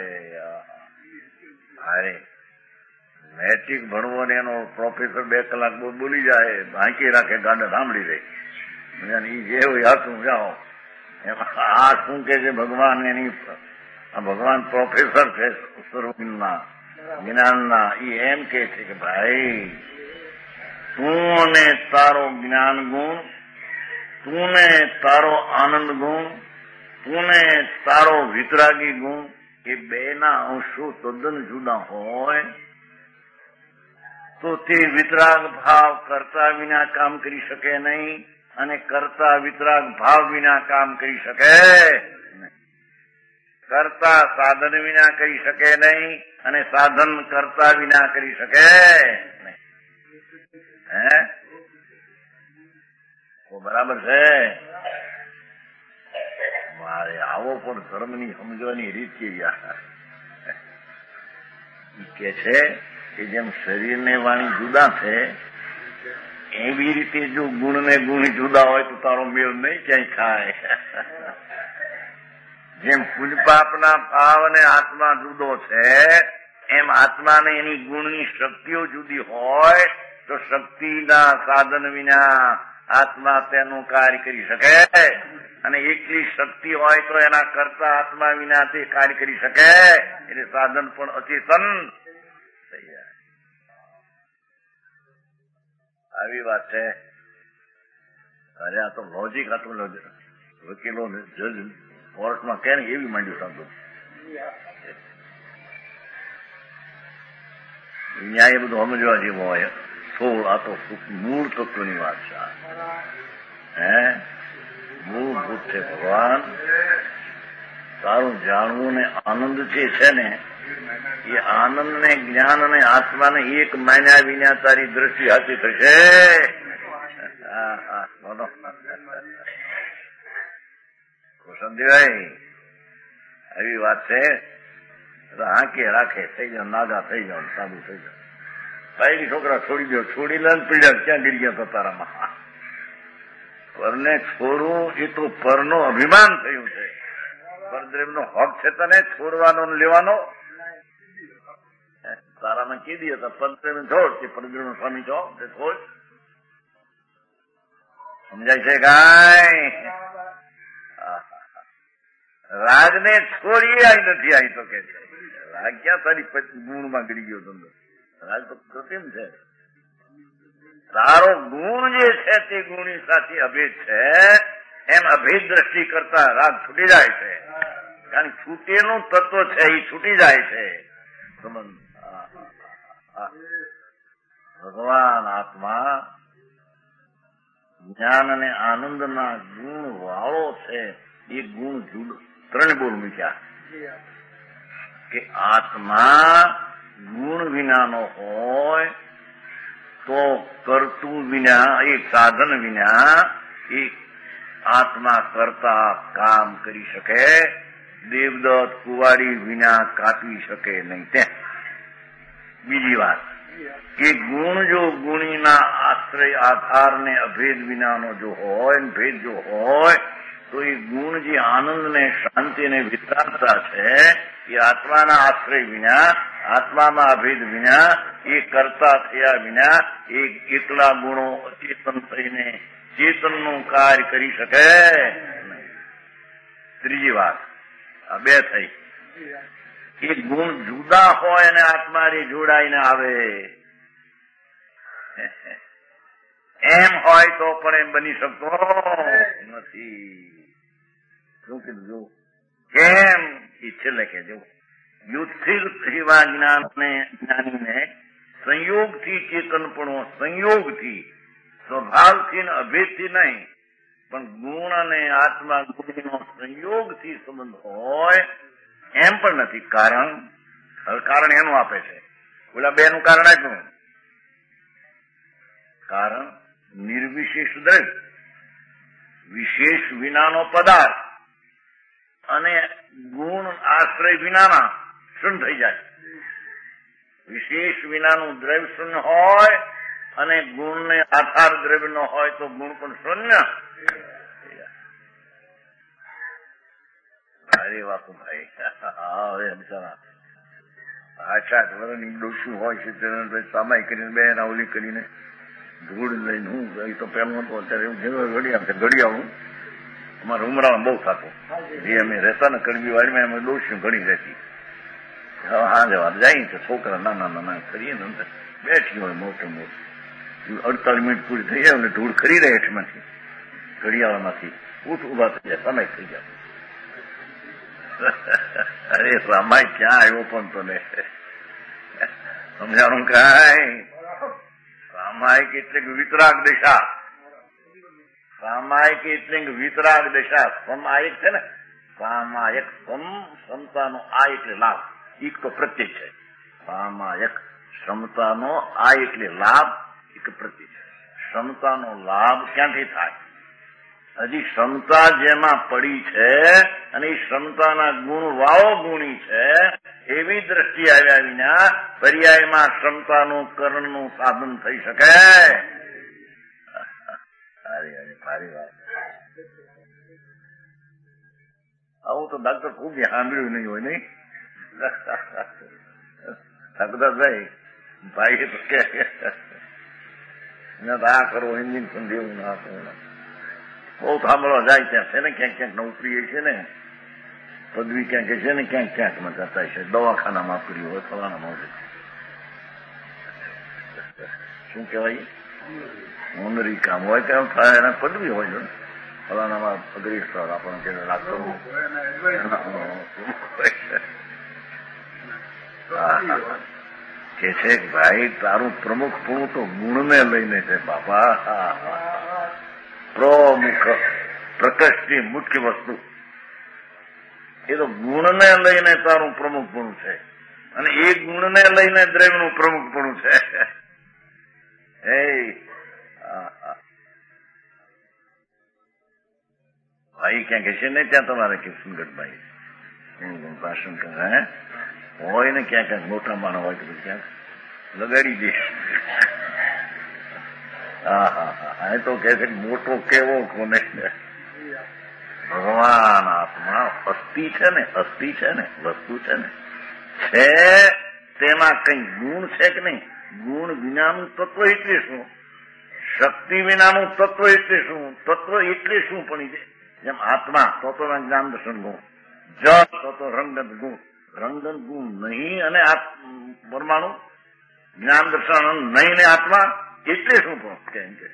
અરે મેટ્રિક ભણવો ને એનો પ્રોફેસર 2 કલાક બોલી જાય, બાંકી રાખે, ગાડા સાંભળી રહે. જે હોય હાથું જાઓ. એમાં આ શું કે છે ભગવાન? એની ભગવાન પ્રોફેસર છે સર્વજ્ઞના જ્ઞાનના. એ એમ કે છે કે ભાઈ તું ને તારો જ્ઞાન ગુણ, તું ને તારો આનંદ ગુણ, તું ને તારો વિતરાગી ગુણ, એ બેના અંશો તદ્દન જુદા હોય તો તે વિતરાગ ભાવ કરતા વિના કામ કરી શકે નહીં, અને કરતા વિતરાગ ભાવ વિના કામ કરી શકે. કરતા સાધન વિના કરી શકે નહીં, અને સાધન કરતા વિના કરી શકે. હે? તો બરાબર છે. મારે આવો પણ ધર્મની સમજવાની રીત કેવી કે છે કે જેમ શરીર ને વાણી જુદા છે એવી રીતે જો ગુણ ને ગુણ જુદા હોય તો તારો મેળ નહીં ક્યાંય થાય. જેમ પુણ્યપાપના ભાવ અને આત્મા જુદો છે એમ આત્માને એની ગુણની શક્તિઓ જુદી હોય તો શક્તિના સાધન વિના આત્મા તેનું કાર્ય કરી શકે. અને એકલી શક્તિ હોય તો એના કરતા આત્મા વિના તે કાર્ય કરી શકે. એટલે સાધન પણ અચેતન થઈ જાય. આવી વાત છે. અરે આ તો લોજિક હતું. વકીલો જજ કોર્ટમાં કે એવી માંડ્યું સાંભળું. ન્યાય બધું સમજવા જેવો હોય. સોળ આ તો મૂળ તત્વની વાત છે. મૂળભૂત છે ભગવાન. તારું જાણવું ને આનંદ જે છે ને એ આનંદ ને જ્ઞાન અને આત્માને એક માન્યા વિના તારી દ્રષ્ટિ હાથી થશે. કુસંદીભાઈ એવી વાત છે. હાંકે રાખે થઈ જાવ, નાગા થઈ જાવ, સાબુ થઈ જાવ. ભાઈ છોકરા છોડી દો, છોડી લે પીડ્યા ક્યાં ગીરી ગયા તો તારામાં. પરને છોડવું એ તો પરનો અભિમાન થયું છે. પરદ્રેવનો હક છે તને છોડવાનો લેવાનો. તારામાં કીધી હતા પરદ્રેવ છોડ કે પરદ્રેવ સ્વામી છો તે છોડ. સમજાય છે કાંઈ? રાજને છોડી આવી નથી આવી તો કે છે. રાગ ક્યાં તારી ગુણમાં ગળી ગયો તમને? રાગ તો કૃત્રિમ છે. તારો ગુણ જે છે તે ગુણની સાથે અભેદ છે. એમ અભેદ દ્રષ્ટિ કરતા રાગ છૂટી જાય છે. કારણ કે છૂટેલું તત્વ છે એ છૂટી જાય છે. ભગવાન આત્મા જ્ઞાન અને આનંદના ગુણ વાળો છે. એ ગુણ જુદો ત્રણ બોલ મૂક્યા કે આત્મા ગુણ વિનાનો હોય તો કરતું વિના એક સાધન વિના એ આત્મા કરતા કામ કરી શકે. દેવદત્ત કુવાડી વિના કાપી શકે નહીં. તે બીજી વાત કે ગુણ જો ગુણીના આશ્રય આધાર ને અભેદ વિનાનો જો હોય, ભેદ જો હોય તો એ ગુણ જે આનંદ ને શાંતિ ને વિતરાગતા છે એ આત્માના આશ્રય વિના, આત્મામાં અભેદ વિના, એ કરતા થયા વિના એ કેટલા ગુણો અચેતન થઈને ચેતનનું કાર્ય કરી શકે નહીં. ત્રીજી વાત આ બે થઈ. એ ગુણ જુદા હોય અને આત્માને જોડાઈને આવે એમ હોય તો પણ એમ બની શકતો નથી. શું કીધું? કેમ? એ છેલ્લે કહેજો. યુથિલ એવા જ્ઞાનીને સંયોગથી ચેતનપણો, સંયોગથી, સ્વભાવથી અભેદથી નહીં પણ ગુણ અને આત્મા ગુણનો સંયોગથી સંબંધ હોય એમ પણ નથી. કારણ એનું આપે છે. ઓલા બે નું કારણ આપ્યું. કારણ નિર્વિશેષ દ્રવ્ય, વિશેષ વિનાનો પદાર્થ અને ગુણ આશ્રય વિનાના શૂન્ય થઈ જાય. વિશેષ વિનાનું દ્રવ્ય શૂન્ય હોય અને ગુણને આધાર દ્રવ્ય નો હોય તો ગુણ પણ શૂન્ય. અરે વાપુ ભાઈ હવે બિચારા 8 વર્ષની ડોસું હોય છે તેને સામાય કરીને બે રાવલી કરીને ધૂળ લઈને હું એ તો પેલું હતું. અત્યારે એવું ઘડિયાળું અમારે ઉમરામાં બહુ થતું. જે અમે રહેતા ને કડવી વાડીમાં અમે ડોસું ઘણી રહેતી. હવે હા જવા જાય તો છોકરા નાના નાના કરીએ ને બેઠી હોય મોટું મોટું 48 મિનિટ પૂરી થઈ જાય એટલે ધૂળ ખરી રહે હેઠમાંથી ઘડિયાળમાંથી ઉભા થઈ જાય, સમય થઈ જાય. અરે રામાય ક્યાં આવ્યો પણ તને સમજાણું કાંઈ? સામાયિક એટલે વિતરાગ દશા. સામાયિક એટલે વિતરાગ દશા. સમાયિક છે ને, સામાયિક ક્ષમતાનો આ એટલે લાભ, એક તો પ્રત્યય છે. સામાયિક ક્ષમતાનો આ એટલે લાભ, એક પ્રત્યય છે. ક્ષમતાનો લાભ ક્યાંથી થાય? હજી ક્ષમતા જેમાં પડી છે અને એ ક્ષમતાના ગુણ વાળો ગુણી છે એવી દ્રષ્ટિ આવ્યા વિના પર્યાયમાં ક્ષમતાનું કરણનું સાધન થઈ શકે? સારી વાત. આવું તો ડાક્ટર ખૂબ સાંભળ્યું નહીં હોય નહીં? ઠાકુરદાસભાઈ ભાઈ તો કે આ કરો ઇન્જેક્શન દેવું ના કરવું બહુ સાંભળવા જાય ત્યાં છે ને ક્યાંક ક્યાંક નોકરી છે ને પદવી ક્યાંક છે ને ક્યાંક ક્યાંકમાં જતા છે. દવાખાનામાં કર્યું હોય, ફલાણામાં હોય, શું કહેવાય હોનરી કામ હોય ત્યાં થાય એના પદવી હોય છે. ફલાણામાં અગ્રેસર આપણને કે લાગતો કે છે ભાઈ તારું પ્રમુખપણું તો ગુણને લઈને છે બાપા. પ્રમુખ પ્રકૃષ્ટિ મુખ્ય વસ્તુ એ તો ગુણને લઈને તારું પ્રમુખપણું છે અને એ ગુણને લઈને દ્રવ્યનું પ્રમુખપણું છે. ભાઈ ક્યાં કહેશે નહીં ત્યાં તમારે કિશનગઢભાઈ ભાષણ કરે હોય ને ક્યાં ક્યાંક મોટા માણસ હોય તો ક્યાંક લગાડી દે. હા તો કે છે મોટો કેવો કોને ભગવાન આત્મા અસ્થિ છે ને વસ્તુ છે ને છે તેમાં કઈ ગુણ છે કે નહીં? ગુણ વિનાનું તત્વ એટલે શું? શક્તિ વિનાનું તત્વ એટલે શું? તત્વ એટલે શું પણ જેમ આત્મા તો જ્ઞાન દર્શન ગુણ, જળ તો રંગત ગુણ, રંગત ગુણ નહીં અને પરમાણુ જ્ઞાન દર્શન નહીં ને આત્મા એટલે શું પણ કેમ કે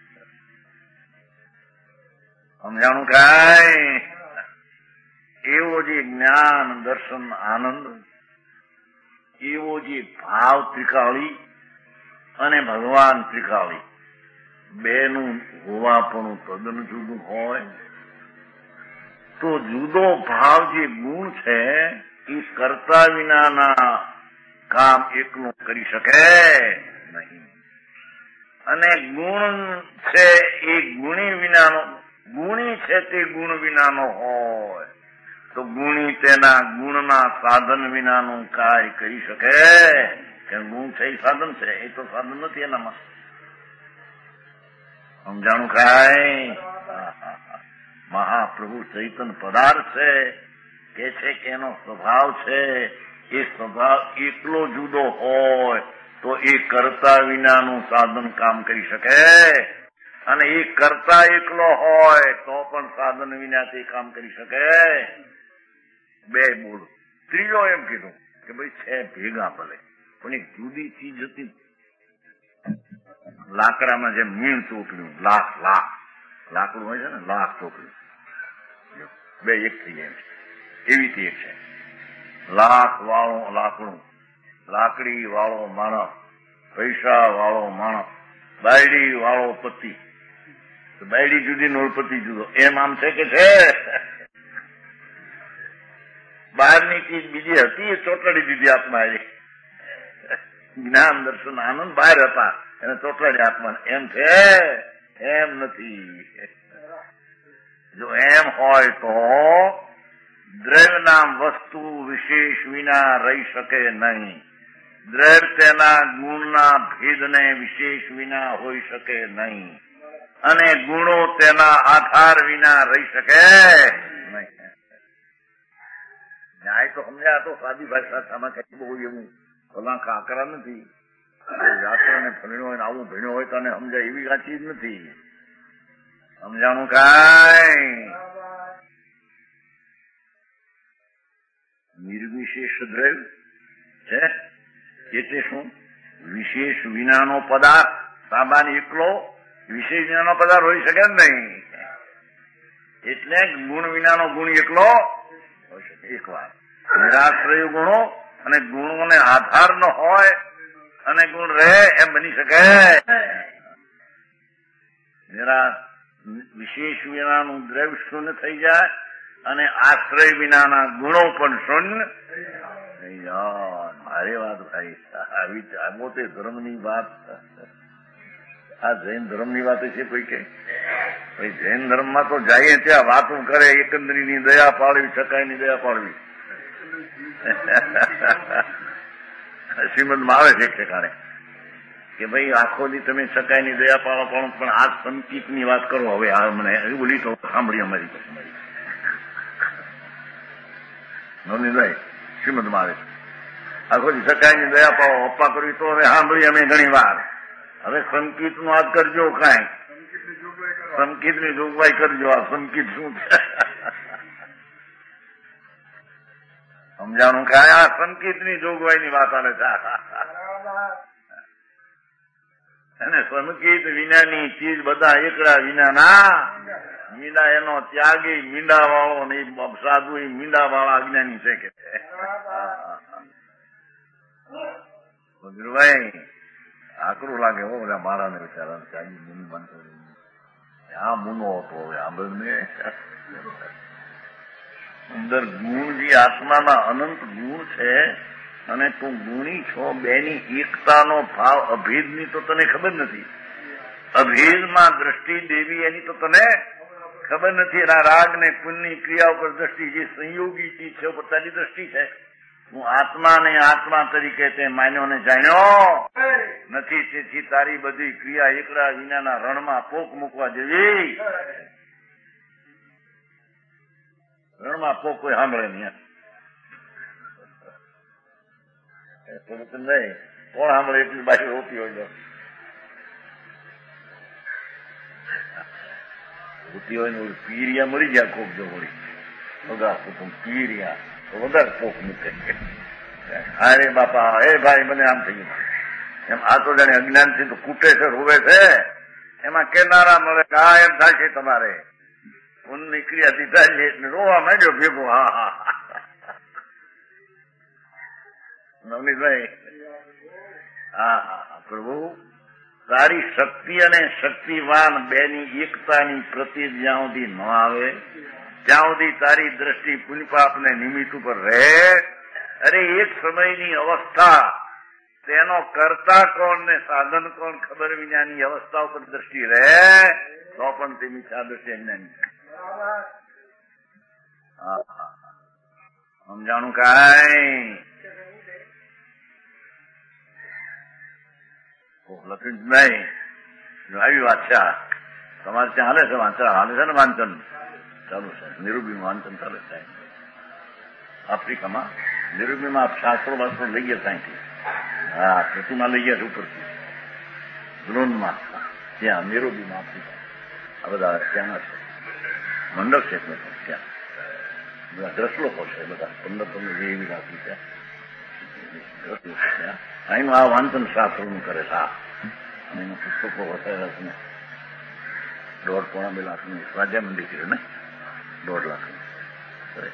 સમજાણું કાંઈ? એવો જે જ્ઞાન દર્શન આનંદ, એવો જે ભાવ ત્રિકાળી અને ભગવાન ત્રિકાળી બેનું હોવાપણું તદ્દન જુદું હોય તો જુદો ભાવ જે ગુણ છે એ કરતા વિનાના કામ એકલું કરી શકે નહીં. અને ગુણ છે એ ગુણી વિનાનો, ગુણી છે તે ગુણ વિનાનો હોય તો ગુણી તેના ગુણના સાધન વિનાનું કાર્ય કરી શકે. કે ગુણ છે એ સાધન છે, એ તો સાધન નથી એનામાં. સમજાણું કાંઈ? મહાપ્રભુ ચૈતન્ય પદાર્થ છે કે છે કે એનો સ્વભાવ છે એ સ્વભાવ એકલો જુદો હોય તો એ કરતા વિનાનું સાધન કામ કરી શકે અને એ કરતા એકલો હોય તો પણ સાધન વિનાથી કામ કરી શકે. બે બોલ. ત્રીજો એમ કીધું કે ભાઈ છે ભેગા ભલે પણ એક જુદી ચીજ હતી. લાકડામાં જેમ મીણ ચોપડ્યું, લાકડું હોય છે ને, લાખ ચોપડ્યું, બે એક થઈ જાય એવી રીતે એક છે. લાખ વાળો લાકડું, લાકડી વાળો માણસ, પૈસા વાળો માણસ, બાયડી વાળો પતિ. બાયડી જુદી નોળ પતિ જુદો એમ આમ છે કે છે? બહારની ચીજ બીજી હતી એ ચોટાડી દીધી આત્મા. જ્ઞાન દર્શન આનંદ બહાર હતા એને ચોટાડી આત્મા. એમ છે? એમ નથી. જો એમ હોય તો દ્રવ્યના વસ્તુ વિશેષ વિના રહી શકે નહીં. દ્રવ્ય તેના ગુણના ભેદને વિશેષ વિના હોઈ શકે નહીં અને ગુણો તેના આધાર વિના રહી શકે નહીં. ન્યાય તો સમજ્યા તો સાદી ભાષામાં કઈ બહુ એવું ભલા કાકરા નથી. વ્યાકરણ ભણ્યો હોય ને આવું ભણ્યો હોય તો સમજાય એવી કાચી જ નથી. સમજાણું કાંઈ? નિર્વિશેષ દ્રવ્ય છે એટલે શું? વિશેષ વિનાનો પદાર્થ. સામાન્ય એકલો વિશેષ વિનાનો પદાર્થ હોઈ શકે જ નહીં. એટલે ગુણ વિનાનો ગુણ એકલો હોઈ શકે. એક વાર નિરાશ્રય ગુણો અને ગુણોને આધાર ન હોય અને ગુણ રહે એમ બની શકે. વિશેષ વિનાનું દ્રવ્ય શૂન્ય થઈ જાય અને આશ્રય વિનાના ગુણો પણ શૂન્ય થઈ જાય. મારે વાત ભાઈ આવી મોટે ધર્મની વાત. આ જૈન ધર્મની વાત છે કોઈ કે ભાઈ જૈન ધર્મમાં તો જઈએ ત્યાં વાતો કરે એકંદરીની દયા પાડવી, સકાયની દયા પાડવી. શ્રીમદમાં આવે છે એક ઠેકાણે કે ભાઈ આખો દી તમે સકાયની દયા પાડો પણ આ સંકિતની વાત કરો. હવે આ મને બોલી તો સાંભળી અમારી નોંધીભાઈ શ્રીમદમાં આવે આખો દી સકાયની દયા પાડો અપ્પા કરવી તો હવે સાંભળી અમે ઘણી વાર. હવે સંકિત નું વાત કરજો. કાંઈ સંકિત ની જોગવાઈ કરજો. આ સંકિત શું છે સમજાણું? કાંઈ આ સંકિત ની જોગવાઈ ની વાત આવે છે. અને સંકિત વિનાની ચીજ બધા એકડા વિનાના. મીંડા એનો ત્યાગી મીંડા વાળો ને સાધુ મીંડા વાળા અજ્ઞાની છે કે ગુરુભાઈ આકરું લાગે હો બધા મારાને વિચારા ચાલી મુનિ માનતો આ મુનો હતો હવે આંબળને અંદર ગુણ જે આત્માના અનંત ગુણ છે અને તું ગુણી છો બેની એકતાનો ભાવ અભેદની તો તને ખબર નથી. અભેદમાં દ્રષ્ટિ દેવી એની તો તને ખબર નથી. એના રાગ ને પુણ્યની ક્રિયા ઉપર દ્રષ્ટિ જે સંયોગી ચીજ છે ઉપર તારી દ્રષ્ટિ છે. હું આત્માને આત્મા તરીકે તે માન્યો ને જાણ્યો નથી. તેથી તારી બધી ક્રિયા એકલા વિનાના રણમાં પોક મૂકવા જેવી. રણમાં પોક કોઈ સાંભળે નહીં. નહીં કોણ સાંભળે એટલી બાજુ રોતી હોય રોતી હોય ને પીરિયા મરી ગયા કોક જો મળી બધા કુટુંબ પીરિયા તો વધારે પોક મૂકે. અરે બાપા એ ભાઈ મને આમ થઈ ગયું એમ. આ તો જાણે અજ્ઞાનથી તો કૂટે છે રોવે છે. એમાં કેનારા મળે આ એમ થાય છે તમારે પુણ્યની ક્રિયા દીધા છે એટલે રોવા માંડ્યો ભેગો. હા હા નવનીતભાઈ હા હા પ્રભુ તારી શક્તિ અને શક્તિવાન બેની એકતાની પ્રતિ જ્યાં સુધી ન આવે ત્યાં સુધી તારી દ્રષ્ટિ પુણ્યપાપને નિમિત્ત ઉપર રહે. અરે એક સમયની અવસ્થા તેનો કરતા કોણ ને સાધન કોણ ખબર વિનાની અવસ્થા ઉપર દ્રષ્ટિ રહે તો પણ તે મિથ્યા દ્રષ્ટિ અજ્ઞાની. સમજાણું કાંઈ લખી નહીં આવી વાત છે. તમારે ત્યાં હાલે છે વાંચન હાલે છે ને વાંચન ચાલુ છે. નિરૂબી વાંચન ચાલે છે આફ્રિકામાં. નિરૂબીમાં આપ શાસ્ત્રો વાસ્ત્રો લઈ ગયા ત્યાંથી. હા પ્રતિમા લઈ ગયા છે ઉપરથી દ્રોણમાં ત્યાં નિરૂબીમાં આફ્રિકા. આ બધા ત્યાંના છે મંડપ છે ત્યાં બધા દ્રશ્લોકો છે બધા 15 જેવી રાખી છે દ્રશ્લોકો ત્યાં. અહીંનું આ વાંચન શાસ્ત્રનું કરે છે. અને એના પુસ્તકો વસાયેલા છે ને 1.5-2 લાખનું સ્વાધ્યાય મંદિર છે ને 1.5 લાખનું કરે.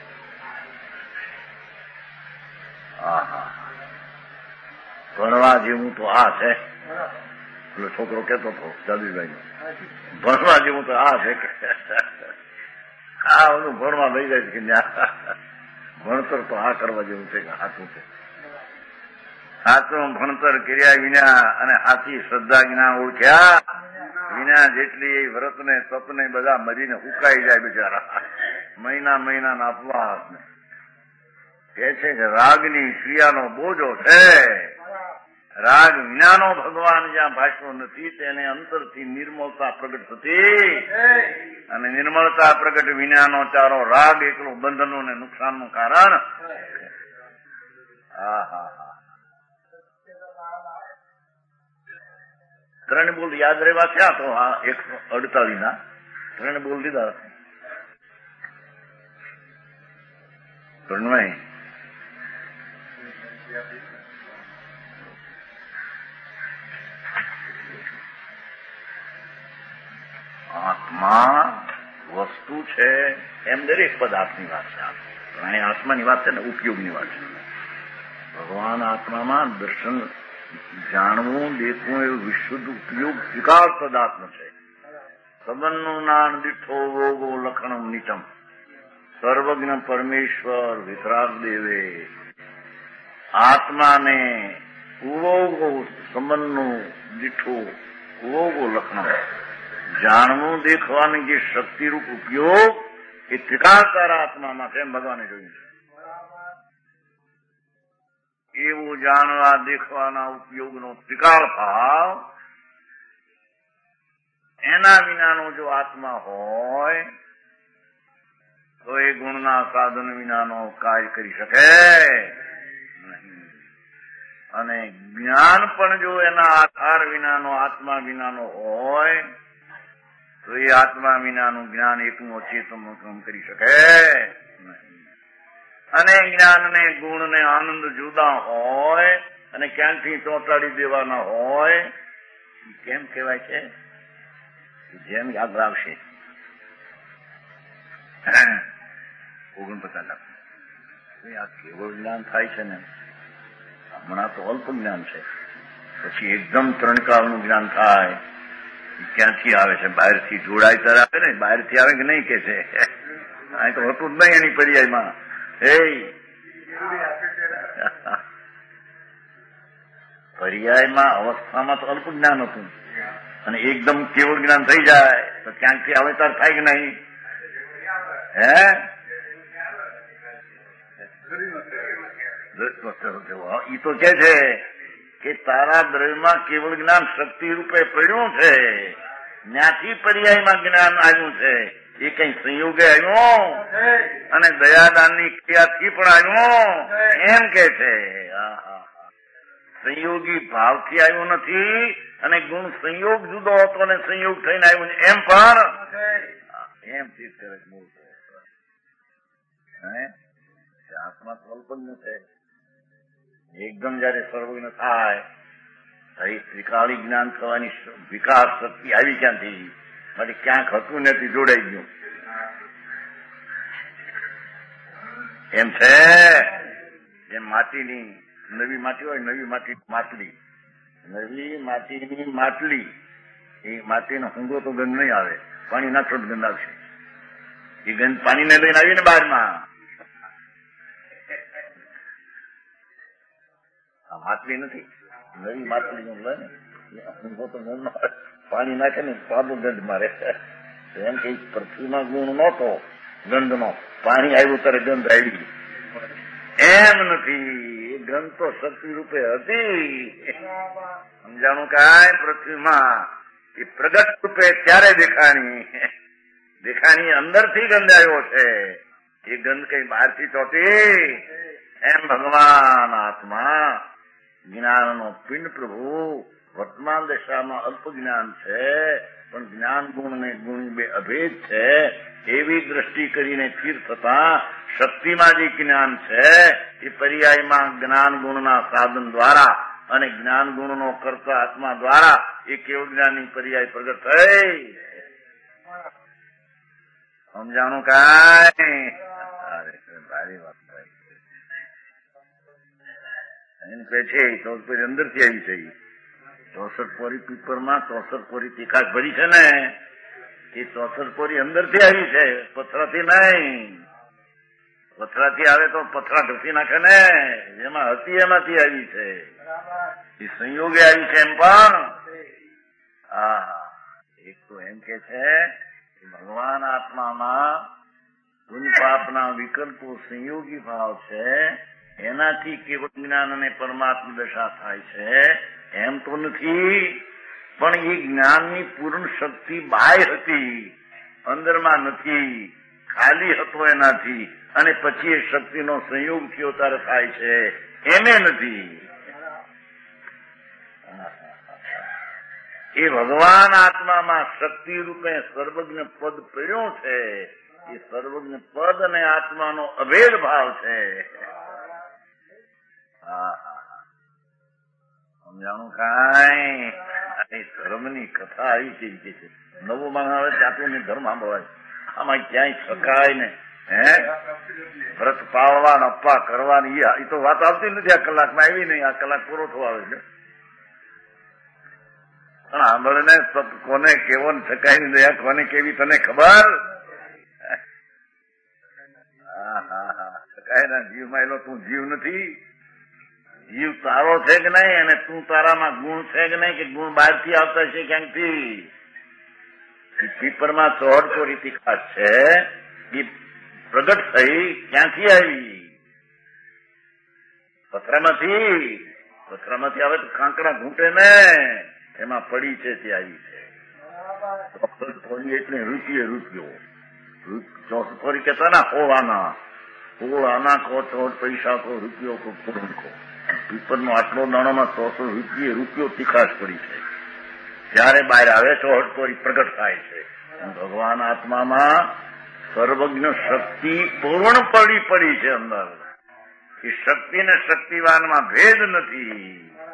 હા હા ભણવા જેવું તો આ છે. એટલે છોકરો કેતો હતો જાદુભાઈ ભણવા જેવું તો આ છે કે આ બધું ભણવા લઈ જાય છે કે ભણતર તો આ કરવા જેવું છે કે સાચું છે. સાચું ભણતર કર્યા વિના અને સાચી શ્રદ્ધા વિના ઓળખ્યા વિના જેટલી એ વ્રત ને તપ ને બધા મરીને ઉકાઈ જાય બિચારા. મહિના અપવાસ ને કે છે કે રાગની ક્રિયાનો બોજો છે. રાગ વિનાનો ભગવાન જ્યાં ભાષવો નથી તેને અંતરથી નિર્મળતા પ્રગટ થતી. અને નિર્મળતા પ્રગટ વિનાનો ચારો રાગ એકલો બંધનો ને નુકસાનનું કારણ. હા હા હા 3 બોલ યાદ રહેવા થયા તો હા 148 3 બોલ લીધા. ત્રણવાય આત્મા વસ્તુ છે એમ દરેક પદાર્થની વાત છે. અહીં આત્માની વાત છે ને ઉપયોગની વાત છે. ભગવાન આત્મામાં દર્શન જાણવું દેખવું એવું વિશુદ્ધ ઉપયોગ સ્વીકાર પદાર્થ છે. સંબંધનું નાન દીઠો ભોગો લખણમ નીચમ સર્વજ્ઞ પરમેશ્વર વિતરાગ દેવે. આત્માને ઉવોગો સંબંધનું દીઠું ઉવોગો લખણમ જાણવું દેખવાની જે શક્તિરૂપ ઉપયોગ એ ત્રિકાળકાર આત્મામાં છે એમ ભગવાને જોયું છે. એવું જાણવા દેખવાના ઉપયોગનો ત્રિકાળ ભાવ એના વિનાનો જો આત્મા હોય તો એ ગુણના સાધન વિનાનો કાર્ય કરી શકે નહીં. અને જ્ઞાન પણ જો એના આધાર વિનાનો આત્મા વિનાનો હોય તો એ આત્મા વિનાનું જ્ઞાન એકનું અચેતનનું કામ કરી શકે નહીં. અને જ્ઞાન ને ગુણ ને આનંદ જુદા હોય અને ક્યાંકથી ચોંટાડી દેવાના હોય કેમ કહેવાય છે? જેમ યાદ રાખશે 49 આ કેવળ જ્ઞાન થાય છે ને હમણાં તો અલ્પ જ્ઞાન છે. પછી એકદમ ત્રણકાળનું જ્ઞાન થાય. ક્યાંથી આવે છે? બહારથી જોડાય ત્યારે આવે ને, બહારથી આવે કે નહીં કે છે? અહીં તો હોતું જ નહીં એની પર્યાયમાં. પર્યાયમાં અવસ્થામાં તો અલ્પ જ્ઞાન હતું, અને એકદમ કેવળ જ્ઞાન થઈ જાય તો ક્યાંકથી આવે ત્યારે થાય કે નહીં? ઈ તો કે છે કે તારા દ્રવ્યમાં કેવળ જ્ઞાન શક્તિ રૂપે પડ્યું છે, ત્યાંથી પર્યાયમાં જ્ઞાન આવ્યું છે. એ કઈ સંયોગે આવ્યું અને દયાદાનની ક્રિયાથી પણ આવ્યું એમ કે છે. સંયોગી ભાવથી આવ્યું નથી, અને ગુણ સંયોગ જુદો હતો અને સંયોગ થઈને આવ્યું એમ પણ એમ ચીજ કરે મૂળ આત્મા સ્વલ્પજ્ઞ છે. એકદમ જયારે સર્વજ્ઞ થાય ત્રિકાળી જ્ઞાન થવાની વિકાસ શક્તિ આવી ક્યાંથી? માટે ક્યાંક હતું નથી, જોડાઈ ગયું એમ છે. જેમ માટીની નવી માટી હોય, નવી માટી માટલી, નવી માટીની માટલી, એ માટીનો ઊંઘો તો ગંધ નહીં આવે, પાણી નાખો તો ગંધ આવશે. એ ગંધ પાણીને લઈને આવીને બહારમાં. આ માટલી નથી, નવી માટલી નું લે ને ઊંઘો તો ગંધ આવે, પાણી નાખે ને પાબો ગંધ મારે. એમ કે પૃથ્વીમાં ગુણ નહોતો ગંધનો, પાણી આવ્યું ત્યારે ગંધ આવી. એમ નથી, ગંધ તો શક્તિ રૂપે હતી. સમજાણું કાંઈ? પૃથ્વીમાં એ પ્રગટ રૂપે ત્યારે દેખાણી અંદરથી ગંધ આવ્યો છે. એ ગંધ કઈ બહારથી ચોટી? એમ ભગવાન આત્મા જ્ઞાનનો પિંડ પ્રભુ વર્તમાન દશામાં અલ્પ જ્ઞાન છે, પણ જ્ઞાન ગુણ ને ગુણ બે અભેદ છે. એવી દ્રષ્ટિ કરીને સ્થિર થતા શક્તિમાં જે જ્ઞાન છે એ પર્યાયમાં જ્ઞાન ગુણના સાધન દ્વારા અને જ્ઞાન ગુણનો કરતા આત્મા દ્વારા એ કેવળ જ્ઞાનની પર્યાય પ્રગટ થઈ. સમજાણું કાંઈ? ભારી વાત એમ કે છે. 14 પોરી અંદરથી આવી છે. 64 પોરી પીપરમાં 64 પોરી તીખાશ ભરી છે ને, એ 64 પોરી અંદરથી આવી છે, પથરાથી નહીં. પથરાથી આવે તો પથરા ઢસી નાખે ને, જેમાં હતી એમાંથી આવી છે. એ સંયોગે આવી છે એમ પણ. એક તો એમ કે છે કે ભગવાન આત્મામાં પુણ્ય પાપના વિકલ્પો સંયોગી ભાવ છે, એનાથી કેવળ જ્ઞાન અને પરમાત્મા દશા થાય છે એમ તો નથી. પણ એ જ્ઞાનની પૂર્ણ શક્તિ બાહ્ય હતી, અંદરમાં નથી, ખાલી હતો એનાથી, અને પછી એ શક્તિનો સંયોગ થયો ત્યારે થાય છે એને નથી. એ ભગવાન આત્મામાં શક્તિ રૂપે સર્વજ્ઞ પદ પડ્યો છે. એ સર્વજ્ઞ પદ અને આત્માનો અભેદ ભાવ છે. સમજાણું કાંઈ? ધર્મની કથા આવી છે કે છે નવું માણસ જાતું ધર્મ સાંભળવાય. આમાં ક્યાંય શકાય ને વ્રત પાળવા અપ્પા કરવાની એ તો વાત આવતી નથી. આ કલાકમાં આવી નહીં, આ કલાક પૂરો થવા આવે છે. પણ સાંભળને કોને કેવો શકાય ની દયા કોને કેવી તને ખબર? શકાય ના જીવમાં એલો તું જીવ નથી. જીવ તારો છે કે નહીં, અને તું તારામાં ગુણ છે કે નહીં, કે ગુણ બહારથી આવતા છે ક્યાંકથી? પીપરમાં 14 રીતિ ખાસ છે, એ પ્રગટ થઈ ક્યાંથી આવી? પથરામાંથી આવે તો કાંકરા ઘૂંટે ને, એમાં પડી છે તે આવી છે. એટલે રૂપિયો 64 કહેતા ના હોવાના કો 14 પૈસા કો રૂપિયો કો કરોડ કો. પીપરનો આટલો દાણામાં 100 રૂપિયો તીખાશ પડી છે. ત્યારે બહાર આવે 14 પ્રગટ થાય છે. ભગવાન આત્મામાં સર્વજ્ઞ શક્તિ પૂર્ણ પડી છે અંદર. એ શક્તિ ને શક્તિવાનમાં ભેદ નથી.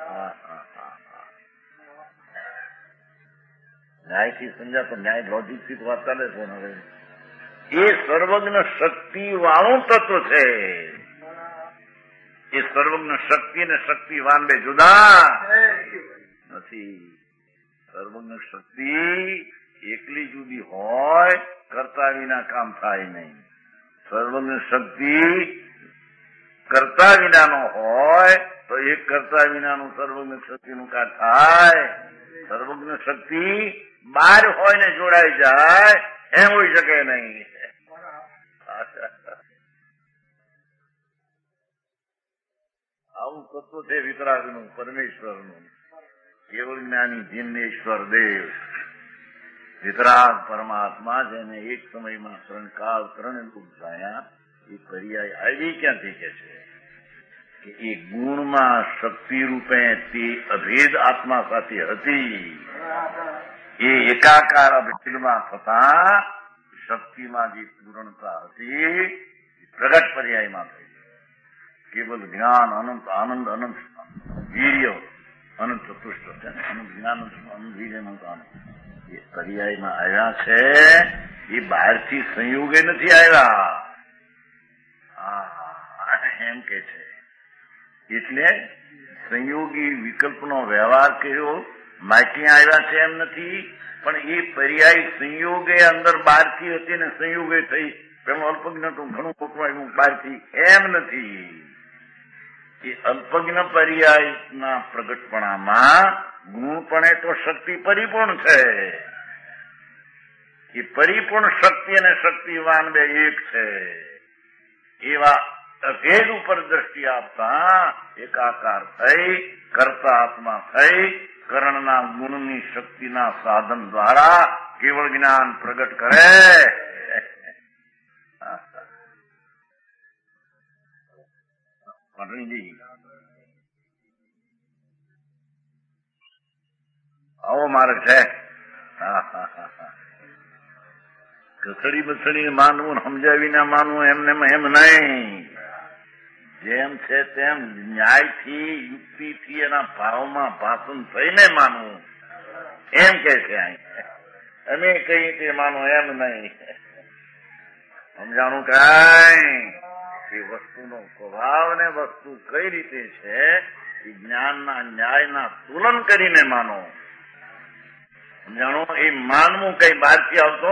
ન્યાયથી સમજાતો ન્યાય લોજિક થી વાત ચાલે છે. હવે એ સર્વજ્ઞ શક્તિ વાળું તત્વ છે. એ સર્વજ્ઞ શક્તિ ને શક્તિવાન બે જુદા. નથી. સર્વજ્ઞ શક્તિ એકલી જુદી હોય, કરતા વિના કામ થાય નહીં. સર્વજ્ઞ શક્તિ કરતા વિનાનો હોય તો એક કરતા વિનાનું સર્વજ્ઞ શક્તિનું કા થાય? સર્વજ્ઞ શક્તિ બહાર હોય ને જોડાઈ જાય એમ હોઈ શકે નહીં. આવું તત્વ છે વિતરાગનું, પરમેશ્વરનું. કેવળ જ્ઞાની જિન્નેશ્વર દેવ વિતરાગ પરમાત્મા, જેને એક સમયમાં ત્રણ રૂપ થયા, એ પર્યાય આવી ક્યાંથી કે છે કે એ ગુણમાં શક્તિ રૂપે તે અભેદ આત્મા સાથે હતી. એ એકાકાર અભેદમાં થતા શક્તિમાં જે પૂર્ણતા હતી પ્રગટ પર્યાયમાં થઈ. કેવલ જ્ઞાન અનંત, આનંદ અનંત, વીર્ય અનંત ચતુષ્ટ છે. અનંત જ્ઞાન, અનંત વીર્ય, અનંત આનંદ એ પર્યાયમાં આવ્યા છે. એ બહારથી સંયોગે નથી આવ્યા એમ કે છે. એટલે સંયોગી વિકલ્પનો વ્યવહાર કર્યો માટી આવ્યા છે એમ નથી, પણ એ પર્યાય સંયોગે અંદર બહારથી હતી ને સંયોગે થઈ. પેલું અલ્પજ્ઞ તો ઘણું ખોટું આવ્યું બહારથી એમ નથી. એ અલ્પજ્ઞ પર્યાયના પ્રગટપણામાં ગુણપણે તો શક્તિ પરિપૂર્ણ છે. એ પરિપૂર્ણ શક્તિ અને શક્તિવાન બે એક છે. એવા અભેદ ઉપર દ્રષ્ટિ આપતા એકાકાર થઈ, કરતા આત્મા થઈ, કરણના ગુણની શક્તિના સાધન દ્વારા કેવળ જ્ઞાન પ્રગટ કરે. આવો માર્ગ છે. કસડી બસડી માનવું, સમજાવીને માનવું એમને એમ નહીં. જેમ છે તેમ ન્યાયથી, યુક્તિથી એના ભાવમાં ભાષણ થઈને માનવું એમ કે છે. અમે કઈ તે માનો એમ નહીં. સમજાણું કાંઈ એ વસ્તુનો સ્વભાવ ને વસ્તુ કઈ રીતે છે એ જ્ઞાનના ન્યાયના તુલન કરીને માનો. સમજાણું? એ માનવું કઈ બહારથી આવતો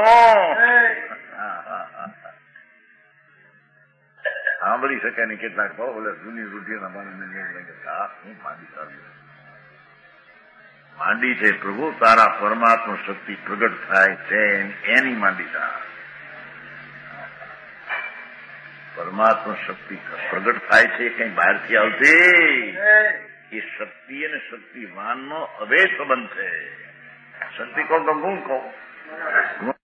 સાંભળી શકે ને કેટલાક ભાવ બોલે જૂની રૂઢિઓના માનવીને હું માંડી છે પ્રભુ તારા પરમાત્મા શક્તિ પ્રગટ થાય છે એની માંડીતા. પરમાત્મા શક્તિ પ્રગટ થાય છે કઈ બહારથી આવતી. એ શક્તિ અને શક્તિવાનનો અભેદ સંબંધ છે. શક્તિ કહો તો ગુણ કહો,